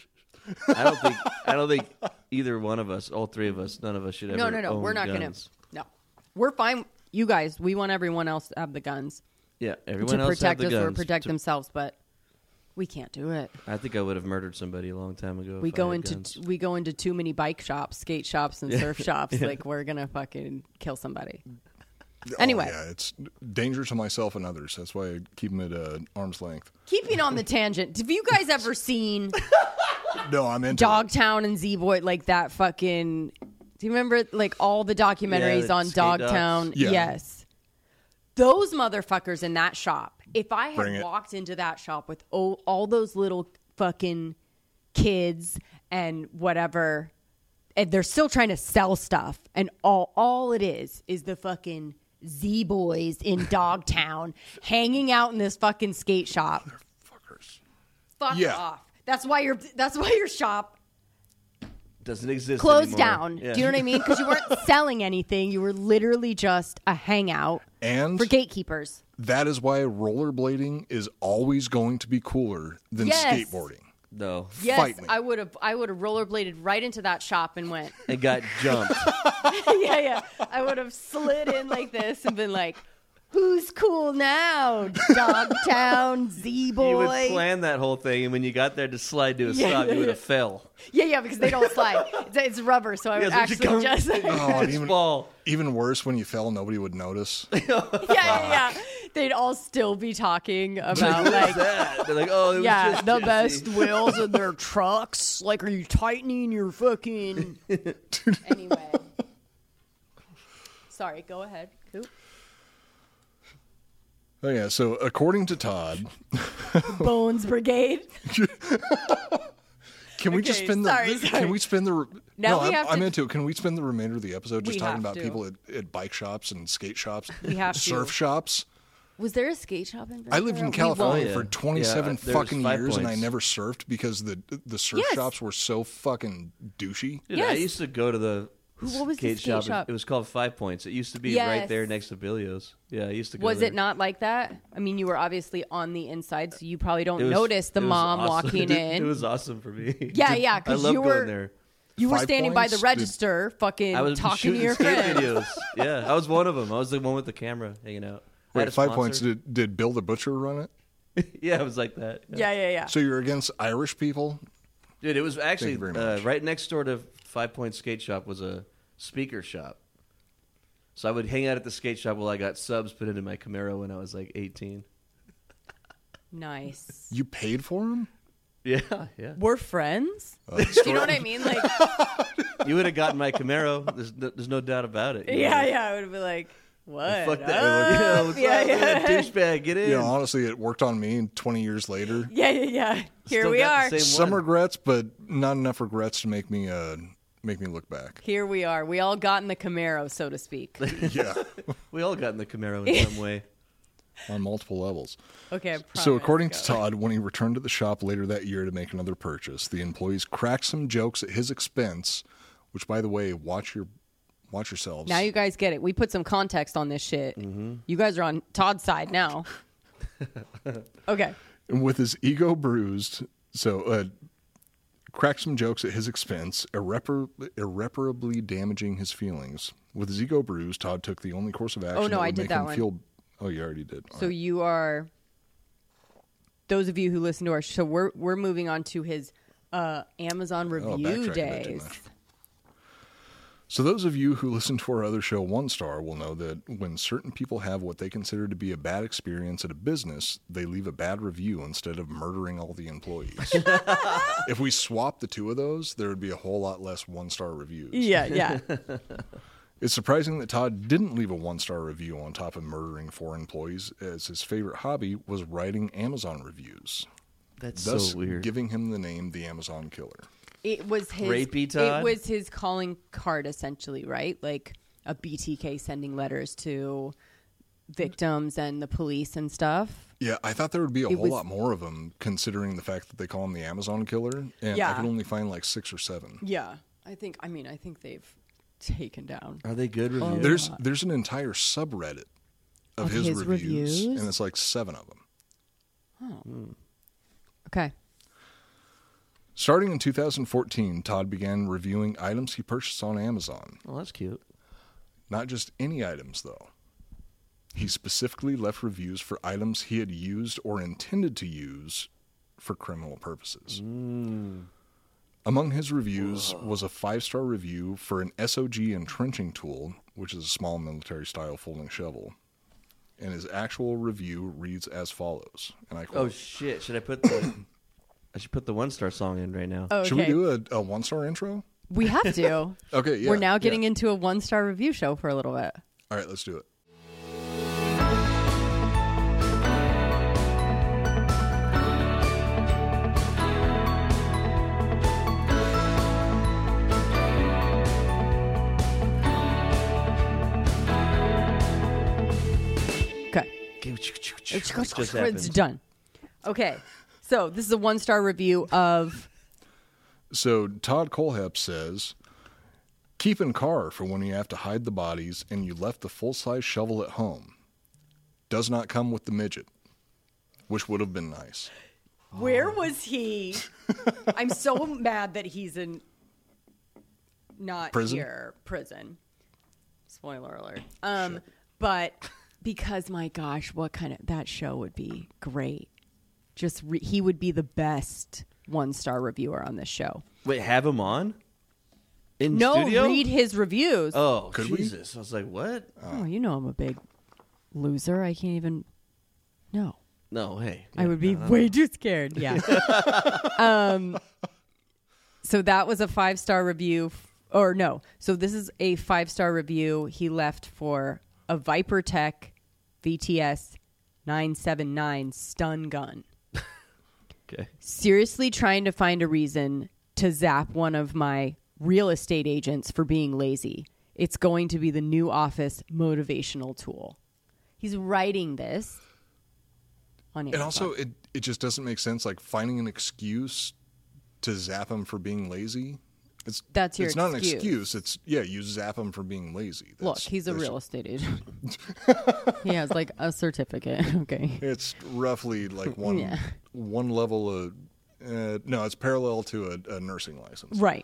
S4: I don't think either one of us, all three of us, none of us should ever.
S3: No.
S4: own
S3: We're not
S4: guns.
S3: gonna. No, we're fine. You guys, we want everyone else to have the guns.
S4: Yeah, everyone else
S3: protect
S4: have the
S3: us
S4: guns
S3: or protect themselves, but we can't do it.
S4: I think I would have murdered somebody a long time ago.
S3: We go into too many bike shops, skate shops, and surf shops. Like we're gonna fucking kill somebody. Anyway,
S2: it's danger to myself and others. That's why I keep them at arm's length.
S3: Keeping on the tangent, have you guys ever seen?
S2: No, I'm into
S3: Dogtown and Z-Boy, like that fucking. Do you remember like all the documentaries on Dogtown? Yes. Those motherfuckers in that shop. If I had walked into that shop with all those little fucking kids and whatever, and they're still trying to sell stuff, and all it is the fucking Z-Boys in Dogtown hanging out in this fucking skate shop.
S2: Motherfuckers.
S3: Fuck off. That's why your shop
S4: doesn't exist
S3: closed
S4: anymore.
S3: down.
S4: Yeah.
S3: Do you know what I mean? Because you weren't selling anything. You were literally just a hangout for gatekeepers.
S2: That is why rollerblading is always going to be cooler than skateboarding.
S4: No.
S3: Yes,
S2: Fight me.
S3: I would have rollerbladed right into that shop and went.
S4: And got jumped.
S3: Yeah. I would have slid in like this and been like, who's cool now? Dogtown, Z-Boy.
S4: You would plan that whole thing, and when you got there to slide to a stop, you would have fell.
S3: Yeah, because they don't slide. It's rubber, so I would actually just
S4: fall.
S2: Even worse, when you fell, nobody would notice.
S3: Yeah. They'd all still be talking about like
S4: that. They're like, oh, it was just
S3: the
S4: Jesse.
S3: best wheels in their trucks. Like, are you tightening your fucking? Anyway, sorry. Go ahead, Coop.
S2: Oh yeah. So according to Todd,
S3: Bones Brigade.
S2: Can we just spend the?
S3: Sorry.
S2: Can we spend the?
S3: Now I'm
S2: into it. Can we spend the remainder of the episode just
S3: We
S2: talking
S3: have
S2: about
S3: to.
S2: people at bike shops and skate shops,
S3: We have to.
S2: surf shops?
S3: Was there a skate shop in?
S2: I lived in California for 27
S4: there's
S2: fucking
S4: 5
S2: years, and I
S4: points.
S2: never surfed because the surf shops were so fucking douchey.
S4: Dude, I used to go to the
S3: What was the skate shop?
S4: It was called 5 Points. It used to be
S3: Yes.
S4: right there next to Bilio's. Yeah, I used to go
S3: Was
S4: there.
S3: it not like that? I mean, you were obviously on the inside, so you probably don't
S4: It was-
S3: notice the
S4: it was
S3: mom
S4: awesome.
S3: walking in.
S4: It was awesome for me.
S3: Yeah,
S4: I
S3: because
S4: loved
S3: you
S4: going
S3: were
S4: there.
S3: you were
S2: 5
S3: standing by the
S2: points?
S3: register, fucking
S4: I was
S3: talking to
S4: shooting
S3: your
S4: skate
S3: friends.
S4: videos. Yeah, I was one of them. I was the one with the camera hanging out. I had
S2: Wait,
S4: a
S2: 5 points.
S4: sponsor.
S2: Did Bill the Butcher run it?
S4: Yeah, it was like that.
S3: Yeah.
S2: So you're against Irish people?
S4: Dude, it was actually
S2: Thank you very much.
S4: right next door to 5 Point Skate Shop was a speaker shop. So I would hang out at the skate shop while I got subs put into my Camaro when I was like 18.
S3: Nice.
S2: You paid for them?
S4: Yeah.
S3: We're friends? Do you know what I mean? Like,
S4: you would have gotten my Camaro. There's no doubt about it.
S3: Yeah. I would have been like, what?
S4: Fuck that. What's up? Douchebag, get in.
S2: Honestly, it worked on me 20 years later.
S3: Yeah. Here
S4: Still
S3: we
S4: got
S3: are.
S4: the same
S2: Some
S4: one.
S2: regrets, but not enough regrets to make me look back.
S3: Here we are. We all got in the Camaro, so to speak.
S2: Yeah.
S4: We all got in the Camaro in some way.
S2: On multiple levels.
S3: Okay.
S2: So according to Todd, when he returned to the shop later that year to make another purchase, the employees cracked some jokes at his expense, which, by the way, watch yourselves.
S3: Now you guys get it. We put some context on this shit.
S4: Mm-hmm.
S3: You guys are on Todd's side now. Okay.
S2: And with his ego bruised, cracked some jokes at his expense, irreparably damaging his feelings. With his ego bruised, Todd took the only course of action
S3: no,
S2: that
S3: I
S2: would
S3: did
S2: make
S3: that
S2: him
S3: one.
S2: feel. Oh, you already did. All
S3: So
S2: right.
S3: you are, those of you who listen to our show, we're moving on to his Amazon review
S2: backtracking a bit too
S3: days.
S2: much. So those of you who listen to our other show, One Star, will know that when certain people have what they consider to be a bad experience at a business, they leave a bad review instead of murdering all the employees. If we swap the two of those, there would be a whole lot less one-star reviews.
S3: Yeah.
S2: It's surprising that Todd didn't leave a one-star review on top of murdering 4 employees, as his favorite hobby was writing Amazon reviews.
S4: That's
S2: thus
S4: so weird.
S2: giving him the name the Amazon Killer.
S3: It was his
S4: Rapey Todd?
S3: It was his calling card, essentially, right? Like a BTK sending letters to victims and the police and stuff.
S2: Yeah, I thought there would be a
S3: It
S2: whole
S3: was-
S2: lot more of them, considering the fact that they call him the Amazon Killer, and
S3: Yeah.
S2: I could only find like 6 or 7.
S3: Yeah, I think they've taken down.
S4: Are they good reviews?
S2: There's an entire subreddit of
S3: Of
S2: his
S3: his reviews?
S2: and it's like 7 of them.
S3: Okay.
S2: Starting in 2014, Todd began reviewing items he purchased on Amazon.
S4: Oh, that's cute.
S2: Not just any items, though. He specifically left reviews for items he had used or intended to use for criminal purposes. Among his reviews was a 5-star review for an SOG entrenching tool, which is a small military-style folding shovel. And his actual review reads as follows, and I quote,
S4: Oh shit! Should I put the? I should put the 1-star song in right now.
S3: Okay.
S2: Should we do a 1-star intro?
S3: We have to.
S2: Okay, yeah.
S3: We're now getting
S2: yeah.
S3: into a 1-star review show for a little bit.
S2: All right, let's do it.
S3: Okay.
S4: Just
S3: It's done. Okay. So this is a 1-star review of
S2: So Todd Colehep says, keeping car for when you have to hide the bodies and you left the full-size shovel at home. Does not come with the midget, which would have been nice.
S3: Where was he? I'm so mad that he's in not
S2: Prison?
S3: here. Prison. Spoiler alert. But because my gosh, what kind of that show would be great. Just he would be the best 1-star reviewer on this show.
S4: Wait, have him on? In
S3: No,
S4: studio?
S3: read his reviews.
S4: Oh,
S2: Could we?
S4: Jesus! I was like, what?
S3: Oh, you know I'm a big loser. I can't even. No.
S4: No, hey.
S3: I would be way too scared. Yeah. So that was a 5-star review. Or no. So this is a 5-star review he left for a Viper Tech VTS 979 stun gun.
S4: Okay.
S3: Seriously trying to find a reason to zap one of my real estate agents for being lazy. It's going to be the new office motivational tool. He's writing this on Amazon.
S2: And also, it just doesn't make sense, like finding an excuse to zap him for being lazy.
S3: That's your
S2: It's not an
S3: excuse.
S2: excuse. It's, yeah, you zap him for being lazy.
S3: Look, he's a real estate agent. He has like a certificate. Okay.
S2: It's roughly like one level of, no, it's parallel to a nursing license.
S3: Right.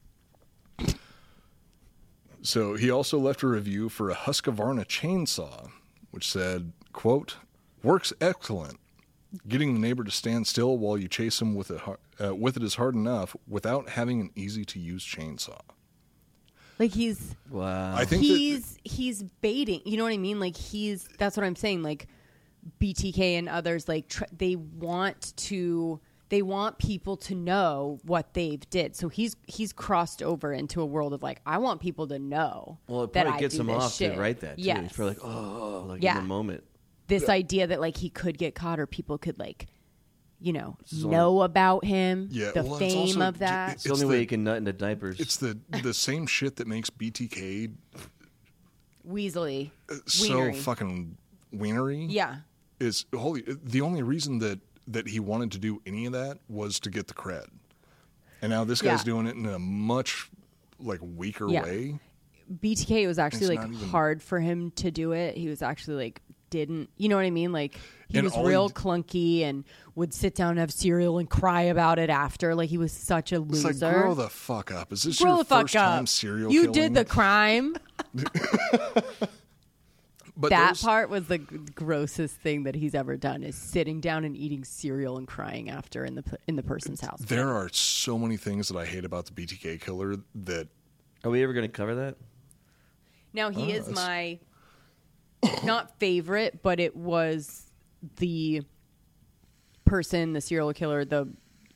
S2: So he also left a review for a Husqvarna chainsaw, which said, quote, works excellent. Getting the neighbor to stand still while you chase him with it is hard enough without having an easy-to-use chainsaw.
S3: Like he's
S4: Wow.
S2: I think
S3: he's baiting. You know what I mean? Like that's what I'm saying. Like BTK and others, like they want people to know what they've did. So he's crossed over into a world of like, I want people to know.
S4: Well, it
S3: that
S4: probably
S3: I
S4: gets
S3: do
S4: him
S3: this
S4: off
S3: shit.
S4: to write that too.
S3: Yes.
S4: He's probably like, oh, like
S3: Yeah.
S4: in the moment.
S3: This idea that like he could get caught or people could like, know about him.
S2: Yeah,
S3: the
S2: well, it's
S3: fame
S2: also-
S3: of that.
S4: It's the only way you can nut into diapers.
S2: It's the same shit that makes BTK
S3: Weasley.
S2: so
S3: Wienery.
S2: fucking wienery.
S3: Yeah.
S2: Is the only reason that he wanted to do any of that was to get the cred. And now this guy's doing it in a much like weaker way.
S3: BTK was actually
S2: It's
S3: like
S2: not even-
S3: hard for him to do it. He was actually like didn't, you know what I mean? Like he
S2: And
S3: was
S2: all
S3: real
S2: he
S3: clunky and would sit down and have cereal and cry about it after. Like he was such a loser.
S2: It's like, grow the fuck up. Is this
S3: Grow
S2: your
S3: the fuck
S2: first time
S3: up.
S2: serial
S3: You
S2: killing?
S3: did the crime.
S2: But
S3: that
S2: those-
S3: part was the grossest thing that he's ever done is sitting down and eating cereal and crying after in the person's house.
S2: There are so many things that I hate about the BTK killer that...
S4: Are we ever going to cover that?
S3: Now, he is my, not favorite, but it was the person, the serial killer, the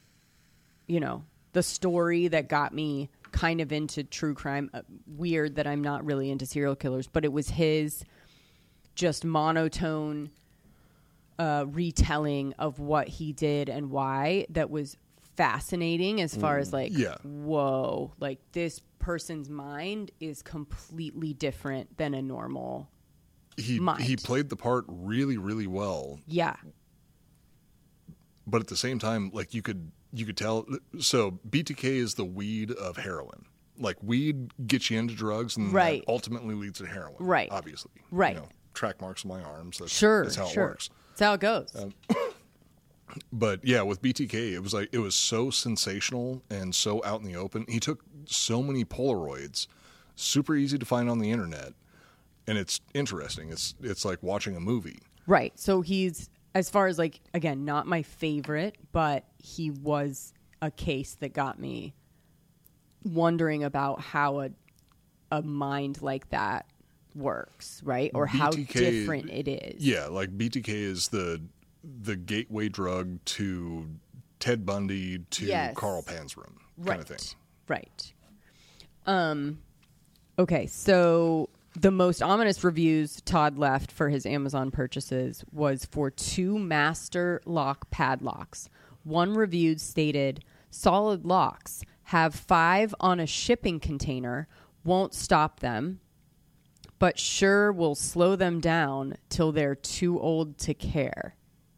S3: story that got me kind of into true crime. Weird that I'm not really into serial killers, but it was his just monotone retelling of what he did and why that was fascinating as far as like, whoa, like this person's mind is completely different than a normal mind.
S2: He played the part really, really well.
S3: Yeah.
S2: But at the same time, like you could tell. So BTK is the weed of heroin. Like weed gets you into drugs, and that ultimately leads to heroin.
S3: Right.
S2: Obviously.
S3: Right.
S2: Track marks on my arms. That's how it works.
S3: That's how it goes.
S2: But yeah, with BTK, it was so sensational and so out in the open. He took so many Polaroids, super easy to find on the internet, and it's interesting. It's like watching a movie.
S3: Right. So he's, as far as like, again, not my favorite, but he was a case that got me wondering about how a mind like that works, right? Or how different it is.
S2: Yeah, like BTK is the gateway drug to Ted Bundy to Carl Panzram kind of thing.
S3: Right. Okay, so the most ominous reviews Todd left for his Amazon purchases was for 2 master lock padlocks. One review stated, "Solid locks, have 5 on a shipping container, won't stop them, but sure will slow them down till they're too old to care."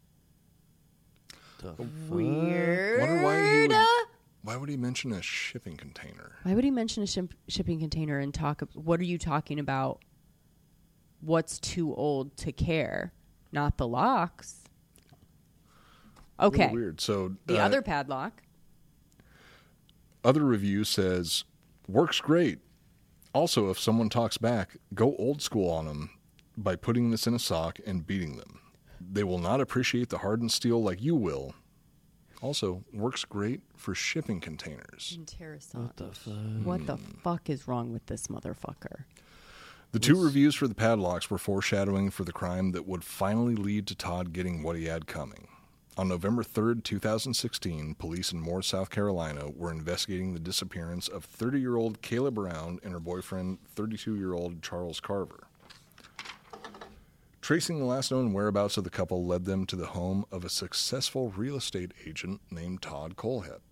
S3: Weird.
S2: Wonder why would he mention a shipping container?
S3: Why would he mention a shipping container and talk? What are you talking about? What's too old to care? Not the locks. Okay.
S2: Really weird. So
S3: the other padlock.
S2: Other review says, "Works great. Also, if someone talks back, go old school on them by putting this in a sock and beating them. They will not appreciate the hardened steel like you will. Also, works great for shipping containers."
S3: What the fuck? What the fuck is wrong with this motherfucker?
S2: The 2 reviews for the padlocks were foreshadowing for the crime that would finally lead to Todd getting what he had coming. On November 3rd, 2016, police in Moore, South Carolina were investigating the disappearance of 30-year-old Kayla Brown and her boyfriend, 32-year-old Charles Carver. Tracing the last known whereabouts of the couple led them to the home of a successful real estate agent named Todd Colhead.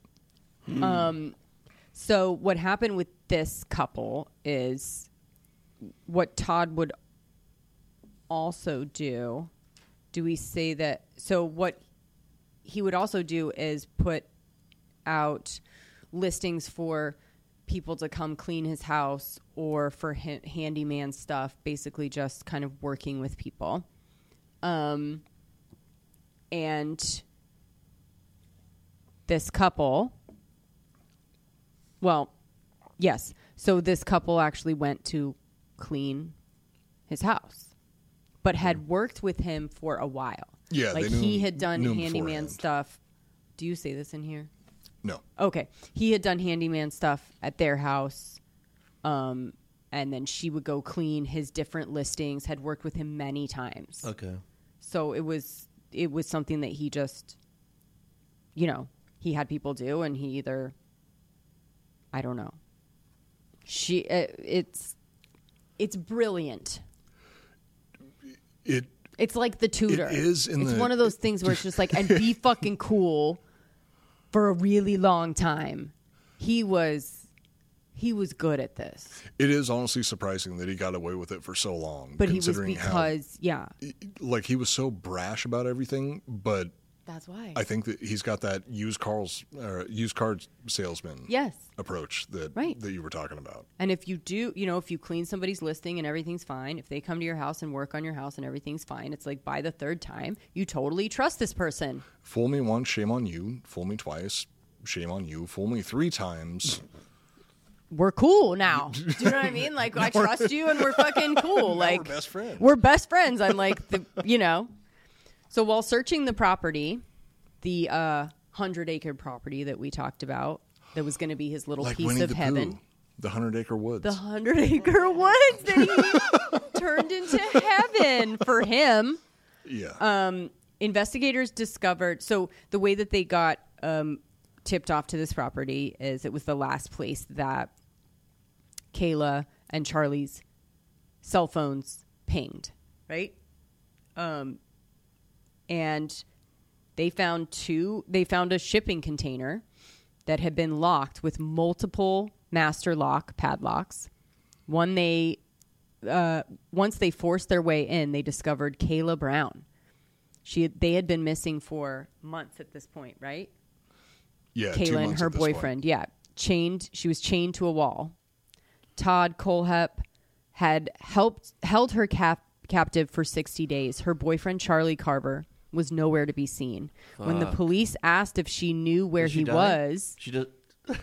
S3: So what happened with this couple is what Todd would also do. Do we say that? So what he would also do is put out listings for people to come clean his house or for handyman stuff, basically just kind of working with people. And this couple, well, yes. So this couple actually went to clean his house, but had worked with him for a while.
S2: Yeah,
S3: like he had done handyman stuff. Do you say this in here?
S2: No.
S3: Okay. He had done handyman stuff at their house. And then she would go clean his different listings, had worked with him many times.
S4: Okay.
S3: So it was something that he just, you know, he had people do, and he either, I don't know. It's brilliant. It's like the tutor. It's one of those things where it's just like, and be fucking cool for a really long time. He was good at this.
S2: It is honestly surprising that he got away with it for so long.
S3: But he was because,
S2: like, he was so brash about everything, but
S3: that's why.
S2: I think that he's got that used car salesman approach that you were talking about.
S3: And if you do, you know, if you clean somebody's listing and everything's fine, if they come to your house and work on your house and everything's fine, it's like by the third time, you totally trust this person.
S2: Fool me once, shame on you. Fool me twice, shame on you. Fool me 3 times.
S3: We're cool now. Do you know what I mean? Like, I trust you and we're fucking cool. Like,
S2: we're best friends.
S3: We're best friends. I'm like, you know. So while searching the property, the 100-acre property that we talked about, that was going to be his little
S2: like
S3: piece
S2: Winnie
S3: of
S2: the
S3: heaven.
S2: Pooh, the 100-acre woods.
S3: The 100-acre woods that he turned into heaven for him.
S2: Yeah.
S3: Investigators discovered, so the way that they got tipped off to this property is it was the last place that Kayla and Charlie's cell phones pinged, right? And they found a shipping container that had been locked with multiple master lock padlocks. Once they forced their way in, they discovered Kayla Brown. They had been missing for months at this point, right?
S2: Yeah,
S3: Kayla and her boyfriend. Yeah, she was chained to a wall. Todd Kohlhepp had held her captive for 60 days. Her boyfriend Charlie Carver was nowhere to be seen. When the police asked if she knew where he was,
S4: she does.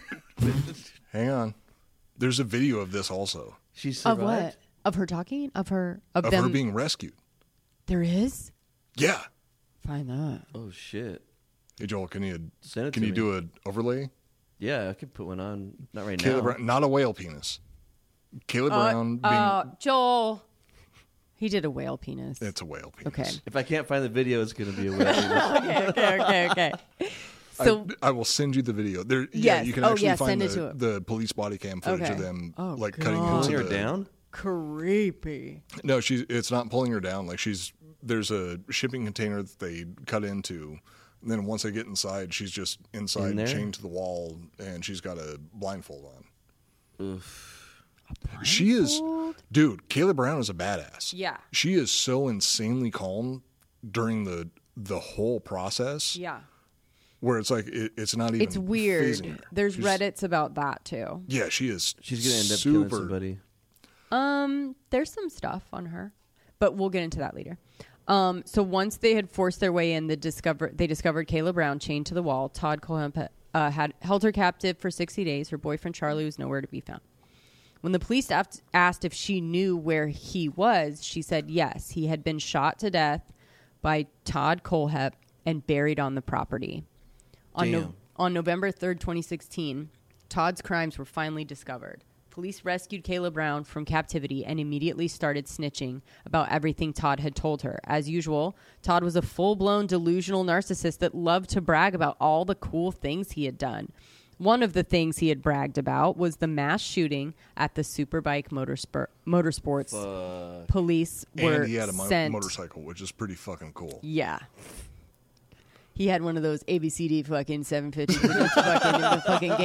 S2: Hang on, there's a video of this also.
S4: She survived?
S3: Of what? Of her talking? Of them
S2: her being rescued.
S3: There is?
S2: Yeah.
S3: Find that.
S4: Oh shit.
S2: Hey Joel, can you
S4: me.
S2: do an overlay?
S4: Yeah, I could put one on. Not right
S2: Kayla
S4: now.
S2: Brown, not a whale penis. Kayla Brown being...
S3: Joel. He did a whale penis.
S2: It's a whale penis.
S3: Okay.
S4: If I can't find the video, it's going to be a whale penis.
S3: Okay. So
S2: I will send you the video. There, yes. You can actually find the police body cam footage of them cutting into
S4: her down.
S3: Creepy.
S2: No, it's not pulling her down. Like there's a shipping container that they cut into. And then once they get inside, she's just inside, chained to the wall, and she's got a blindfold on.
S4: Oof.
S2: She is, dude. Kayla Brown is a badass.
S3: Yeah,
S2: she is so insanely calm during the whole process.
S3: Yeah,
S2: where it's like it's not even.
S3: It's weird. There's Reddits about that too.
S2: Yeah, she is.
S4: She's gonna end up killing somebody.
S3: There's some stuff on her, but we'll get into that later. So once they had forced their way in, they discovered Kayla Brown chained to the wall. Todd Kohlhepp had held her captive for 60 days. Her boyfriend Charlie was nowhere to be found. When the police asked if she knew where he was, she said yes. He had been shot to death by Todd Kohlhepp and buried on the property. On November 3rd, 2016, Todd's crimes were finally discovered. Police rescued Kayla Brown from captivity and immediately started snitching about everything Todd had told her. As usual, Todd was a full-blown delusional narcissist that loved to brag about all the cool things he had done. One of the things he had bragged about was the mass shooting at the Superbike Motorsports. Police were
S2: and he had a
S3: sent...
S2: motorcycle, which is pretty fucking cool.
S3: Yeah. He had one of those ABCD fucking 750 fucking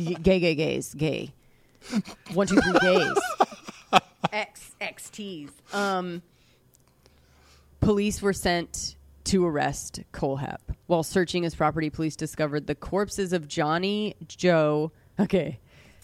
S3: gay. 1, 2, 3 gays. XXTs. Police were sent to arrest Kohlhepp. While searching his property, police discovered the corpses of Johnny Joe Cohey.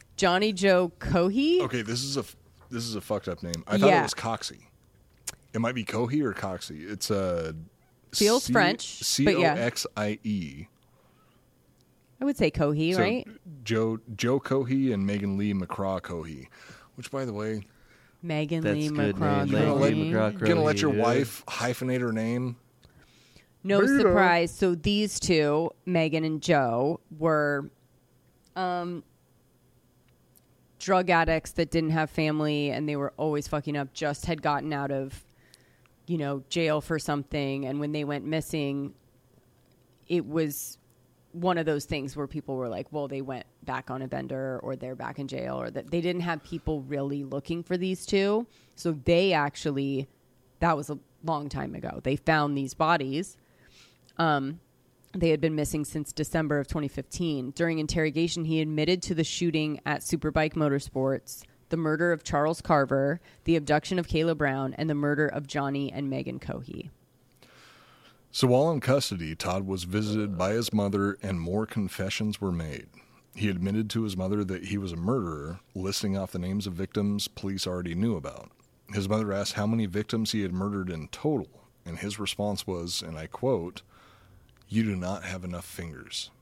S2: Okay, this is a fucked up name. I thought it was Coxie. It might be Cohey or Coxie. It's
S3: feels French, but yeah.
S2: Coxie.
S3: I would say Cohey, right?
S2: Joe Cohey and Megan Lee McCraw Cohey, which, by the way,
S3: Megan Lee McCraw.
S2: Gonna let your wife hyphenate her name.
S3: No surprise. So these two, Megan and Joe, were drug addicts that didn't have family and they were always fucking up, just had gotten out of, jail for something. And when they went missing, it was one of those things where people were like, well, they went back on a bender or they're back in jail, or that they didn't have people really looking for these two. So they actually, that was a long time ago. They found these bodies. They had been missing since December of 2015. During interrogation, he admitted to the shooting at Superbike Motorsports, the murder of Charles Carver, the abduction of Kayla Brown, and the murder of Johnny and Megan Cohey.
S2: So while in custody, Todd was visited by his mother and more confessions were made. He admitted to his mother that he was a murderer, listing off the names of victims police already knew about. His mother asked how many victims he had murdered in total, and his response was, and I quote, "You do not have enough fingers."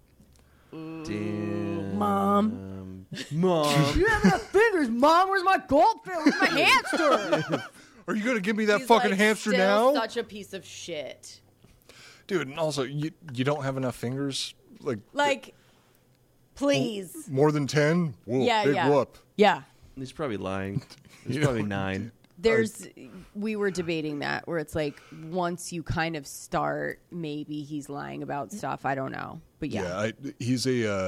S4: Damn.
S3: Mom.
S4: Mom.
S3: You have enough fingers, Mom. Where's my goldfish? Where's my hamster?
S2: Are you going to give me that
S3: He's
S2: fucking
S3: like,
S2: hamster
S3: still
S2: now?
S3: Such a piece of shit.
S2: Dude, and also, you don't have enough fingers?
S3: Like, please.
S2: More than 10? Whoa, big whoop.
S3: Yeah.
S4: He's probably lying. He's probably 9.
S3: We were debating that, where it's like, once you kind of start, maybe he's lying about stuff. I don't know. But yeah.
S2: He's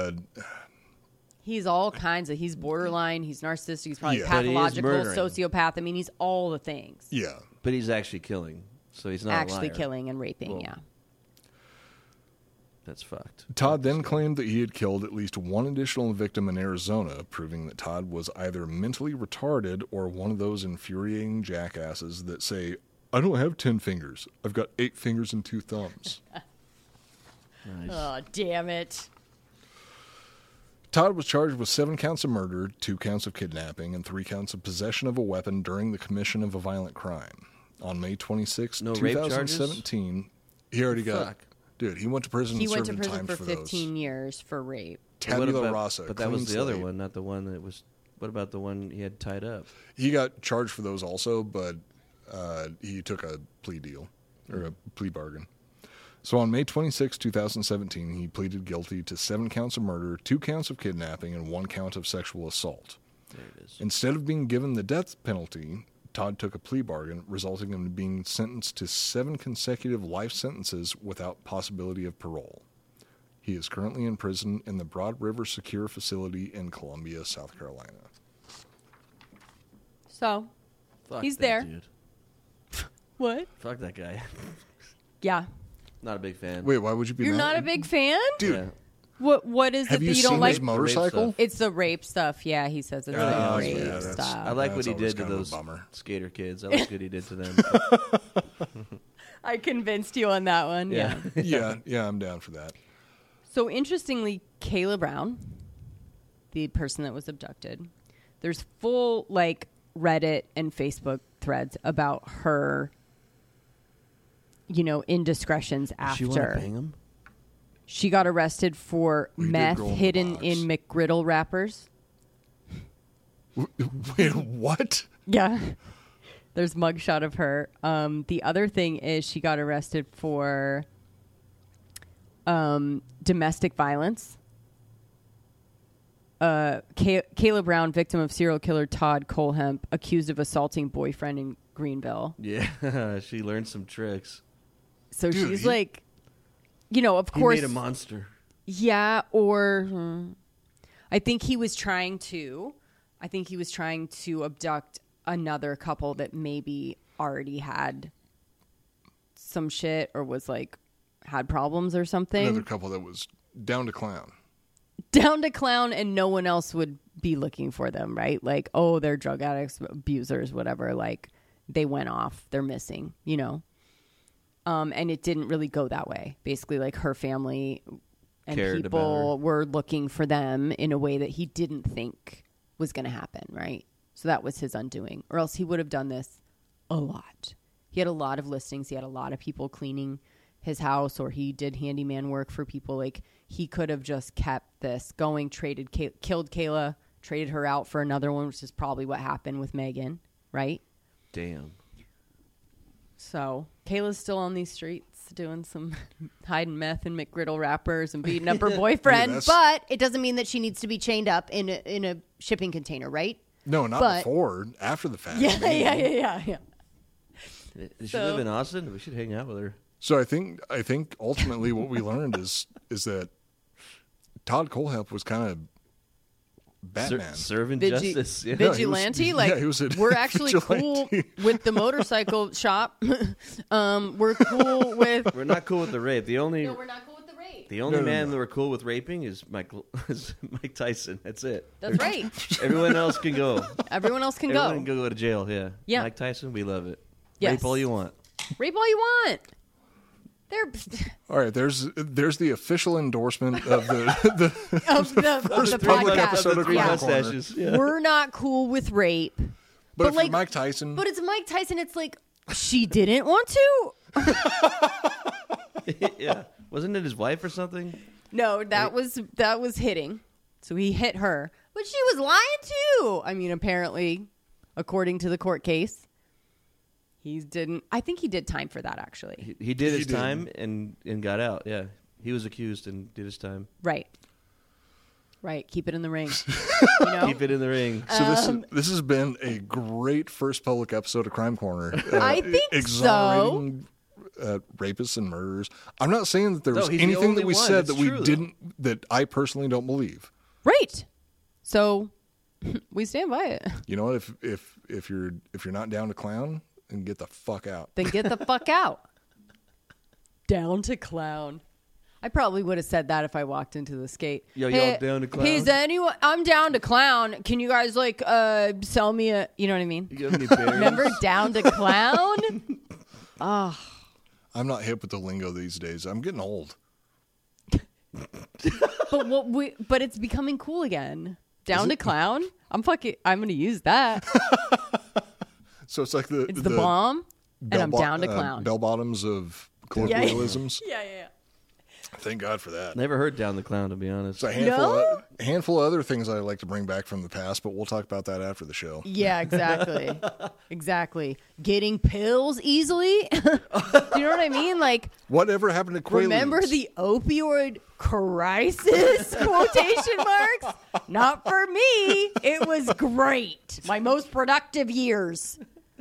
S3: He's all kinds of, he's borderline, he's narcissistic, he's probably pathological, sociopath. I mean, he's all the things.
S2: Yeah.
S4: But he's actually killing. So he's not
S3: actually
S4: a liar.
S3: killing and raping, yeah.
S4: That's fucked.
S2: Todd then claimed that he had killed at least one additional victim in Arizona, proving that Todd was either mentally retarded or one of those infuriating jackasses that say, "I don't have 10 fingers. I've got 8 fingers and 2 thumbs."
S4: Nice.
S3: Oh, damn it.
S2: Todd was charged with 7 counts of murder, 2 counts of kidnapping, and 3 counts of possession of a weapon during the commission of a violent crime. On May 26, 2017, he already got... Dude, he went to prison and served time for those.
S3: He went to prison for 15 years for rape.
S2: Tabula rasa.
S4: But that was the other one, not the one that was... What about the one he had tied up?
S2: He got charged for those also, but he took a plea deal, or a plea bargain. So on May 26, 2017, he pleaded guilty to 7 counts of murder, 2 counts of kidnapping, and 1 count of sexual assault.
S4: There it is.
S2: Instead of being given the death penalty, Todd took a plea bargain, resulting in him being sentenced to 7 consecutive life sentences without possibility of parole. He is currently in prison in the Broad River Secure Facility in Columbia, South Carolina.
S3: So,
S4: Fuck
S3: he's
S4: that
S3: there.
S4: Dude.
S3: What?
S4: Fuck that guy.
S3: Yeah.
S4: Not a big fan.
S2: Wait, why would you be
S3: You're
S2: mad?
S3: not a big fan?
S2: Dude.
S4: Yeah.
S3: What is
S2: Have
S3: it
S2: you
S3: that you
S2: seen
S3: don't like?
S2: his motorcycle?
S3: It's the rape stuff. Yeah, he says it's the rape
S2: yeah,
S3: stuff.
S4: I like what he
S2: always
S4: did to
S2: kind of a
S4: those
S2: bummer.
S4: skater kids. I like what he did to them.
S3: I convinced you on that one.
S4: Yeah.
S2: yeah, I'm down for that.
S3: So interestingly, Kayla Brown, the person that was abducted, there's full Reddit and Facebook threads about her, indiscretions after.
S4: She want to bang him?
S3: She got arrested for
S2: We did
S3: meth
S2: grow in the
S3: hidden
S2: box.
S3: in McGriddle wrappers.
S2: Wait, what?
S3: Yeah. There's mugshot of her. The other thing is she got arrested for domestic violence. Kayla Brown, victim of serial killer Todd Colehemp, accused of assaulting boyfriend in Greenville.
S4: Yeah, she learned some tricks.
S3: So
S2: Dude,
S3: she's of
S4: He
S3: course.
S4: made a monster.
S3: Yeah, or I think he was trying to abduct another couple that maybe already had some shit or was had problems or something.
S2: Another couple that was down to clown.
S3: Down to clown, and no one else would be looking for them, right? They're drug addicts, abusers, whatever. They went off, they're missing, and it didn't really go that way. Basically, her family and
S4: Cared
S3: people were looking for them in a way that he didn't think was going to happen, right? So that was his undoing, or else he would have done this a lot. He had a lot of listings. He had a lot of people cleaning his house, or he did handyman work for people. He could have just kept this going, killed Kayla, traded her out for another one, which is probably what happened with Megan, right?
S4: Damn.
S3: So Kayla's still on these streets. doing some hiding meth in McGriddle wrappers and beating up her boyfriend.
S2: Dude,
S3: but it doesn't mean that she needs to be chained up in a shipping container, right?
S2: No, not before. After the fact.
S3: Yeah.
S4: Does she live in Austin? We should hang out with her.
S2: So I think ultimately what we learned is that Todd Kohlhepp was kind of Batman.
S4: Serving justice. Yeah.
S3: Vigilante?
S2: He was
S3: we're actually cool with the motorcycle shop. We're cool with...
S4: We're not cool with the rape.
S3: No, we're not cool with the rape.
S4: The only man that we're cool with raping is Mike Tyson. That's it.
S3: That's right.
S4: Everyone else can go.
S3: Everyone else can
S4: Everyone can go to jail,
S3: Yeah.
S4: Mike Tyson, we love it.
S3: Yes.
S4: Rape all you want.
S3: Rape all you want.
S2: All right, there's the official endorsement of the
S3: the
S2: public
S3: podcast.
S2: episode of
S4: Three
S2: Crime
S4: mustaches.
S2: Corner.
S4: Yeah.
S3: We're not cool with rape.
S2: But if
S3: like
S2: you're Mike Tyson,
S3: But it's Mike Tyson. It's like she didn't want to.
S4: Yeah. Wasn't it his wife or something?
S3: No, that was hitting. So he hit her, but she was lying too. I mean, apparently, according to the court case. I think he did time for that, actually.
S4: He did his time and got out, yeah. He was accused and did his time.
S3: Right. Keep it in the ring.
S4: Keep it in the ring.
S2: So this has been a great first public episode of Crime Corner.
S3: I think
S2: exonerating rapists and murderers. I'm not saying that there was anything that we said that I personally don't believe.
S3: Right. So we stand by it.
S2: You know what? If you're not down to clown, then get the fuck out.
S3: Then get the fuck out. Down to clown. I probably would have said that if I walked into the skate.
S4: Yo, y'all down to clown?
S3: Hey, is anyone? I'm down to clown. Can you guys sell me a? You know what I mean?
S4: You got any berries?
S3: Remember down to clown? Oh.
S2: I'm not hip with the lingo these days. I'm getting old.
S3: But it's becoming cool again. Down to clown. I'm gonna use that.
S2: So it's like the
S3: bomb, and I'm down to clown.
S2: Bell bottoms of colloquialisms.
S3: Yeah.
S2: Thank God for that.
S4: Never heard down the clown, to be honest.
S2: It's a handful of other things I'd like to bring back from the past, but we'll talk about that after the show.
S3: Yeah, exactly. Exactly. Getting pills easily. Do you know what I mean? Like,
S2: whatever happened to Quaaludes?
S3: Remember the opioid crisis? Quotation marks. Not for me. It was great. My most productive years.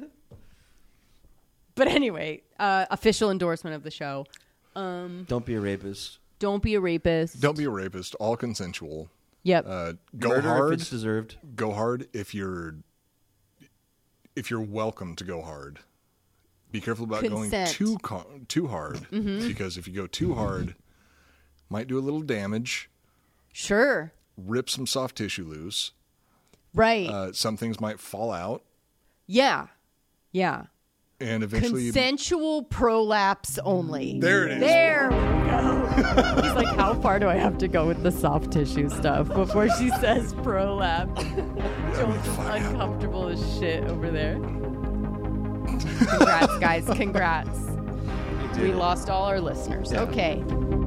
S3: But anyway, official endorsement of the show.
S4: Don't be a rapist.
S3: Don't be a rapist.
S2: Don't be a rapist. All consensual.
S3: Yep.
S2: Go
S4: Murder
S2: hard.
S4: if it's deserved.
S2: Go hard if you're welcome to go hard. Be careful about going too hard because if you go too hard, might do a little damage.
S3: Sure.
S2: Rip some soft tissue loose.
S3: Right.
S2: Some things might fall out.
S3: Yeah.
S2: And eventually...
S3: Consensual prolapse only.
S2: There it is.
S3: There we go. He's like, how far do I have to go with the soft tissue stuff before she says prolapse? Joel's uncomfortable as shit over there. Congrats, guys. Congrats. We lost all our listeners. Yeah. Okay.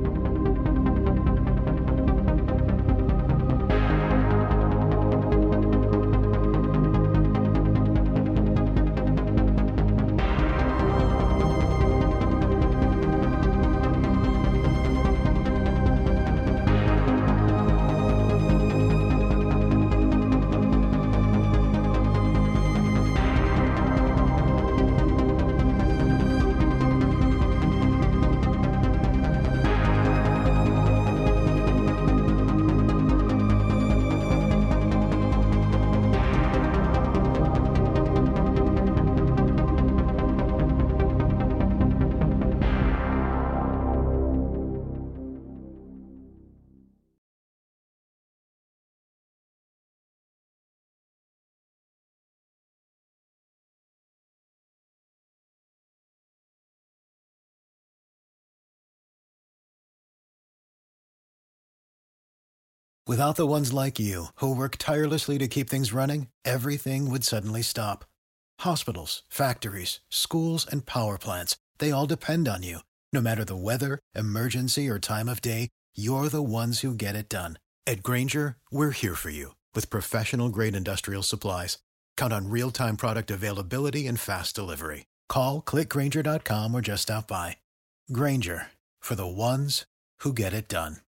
S10: Without the ones like you, who work tirelessly to keep things running, everything would suddenly stop. Hospitals, factories, schools, and power plants, they all depend on you. No matter the weather, emergency, or time of day, you're the ones who get it done. At Grainger, we're here for you with professional-grade industrial supplies. Count on real-time product availability and fast delivery. Call, click Grainger.com, or just stop by. Grainger, for the ones who get it done.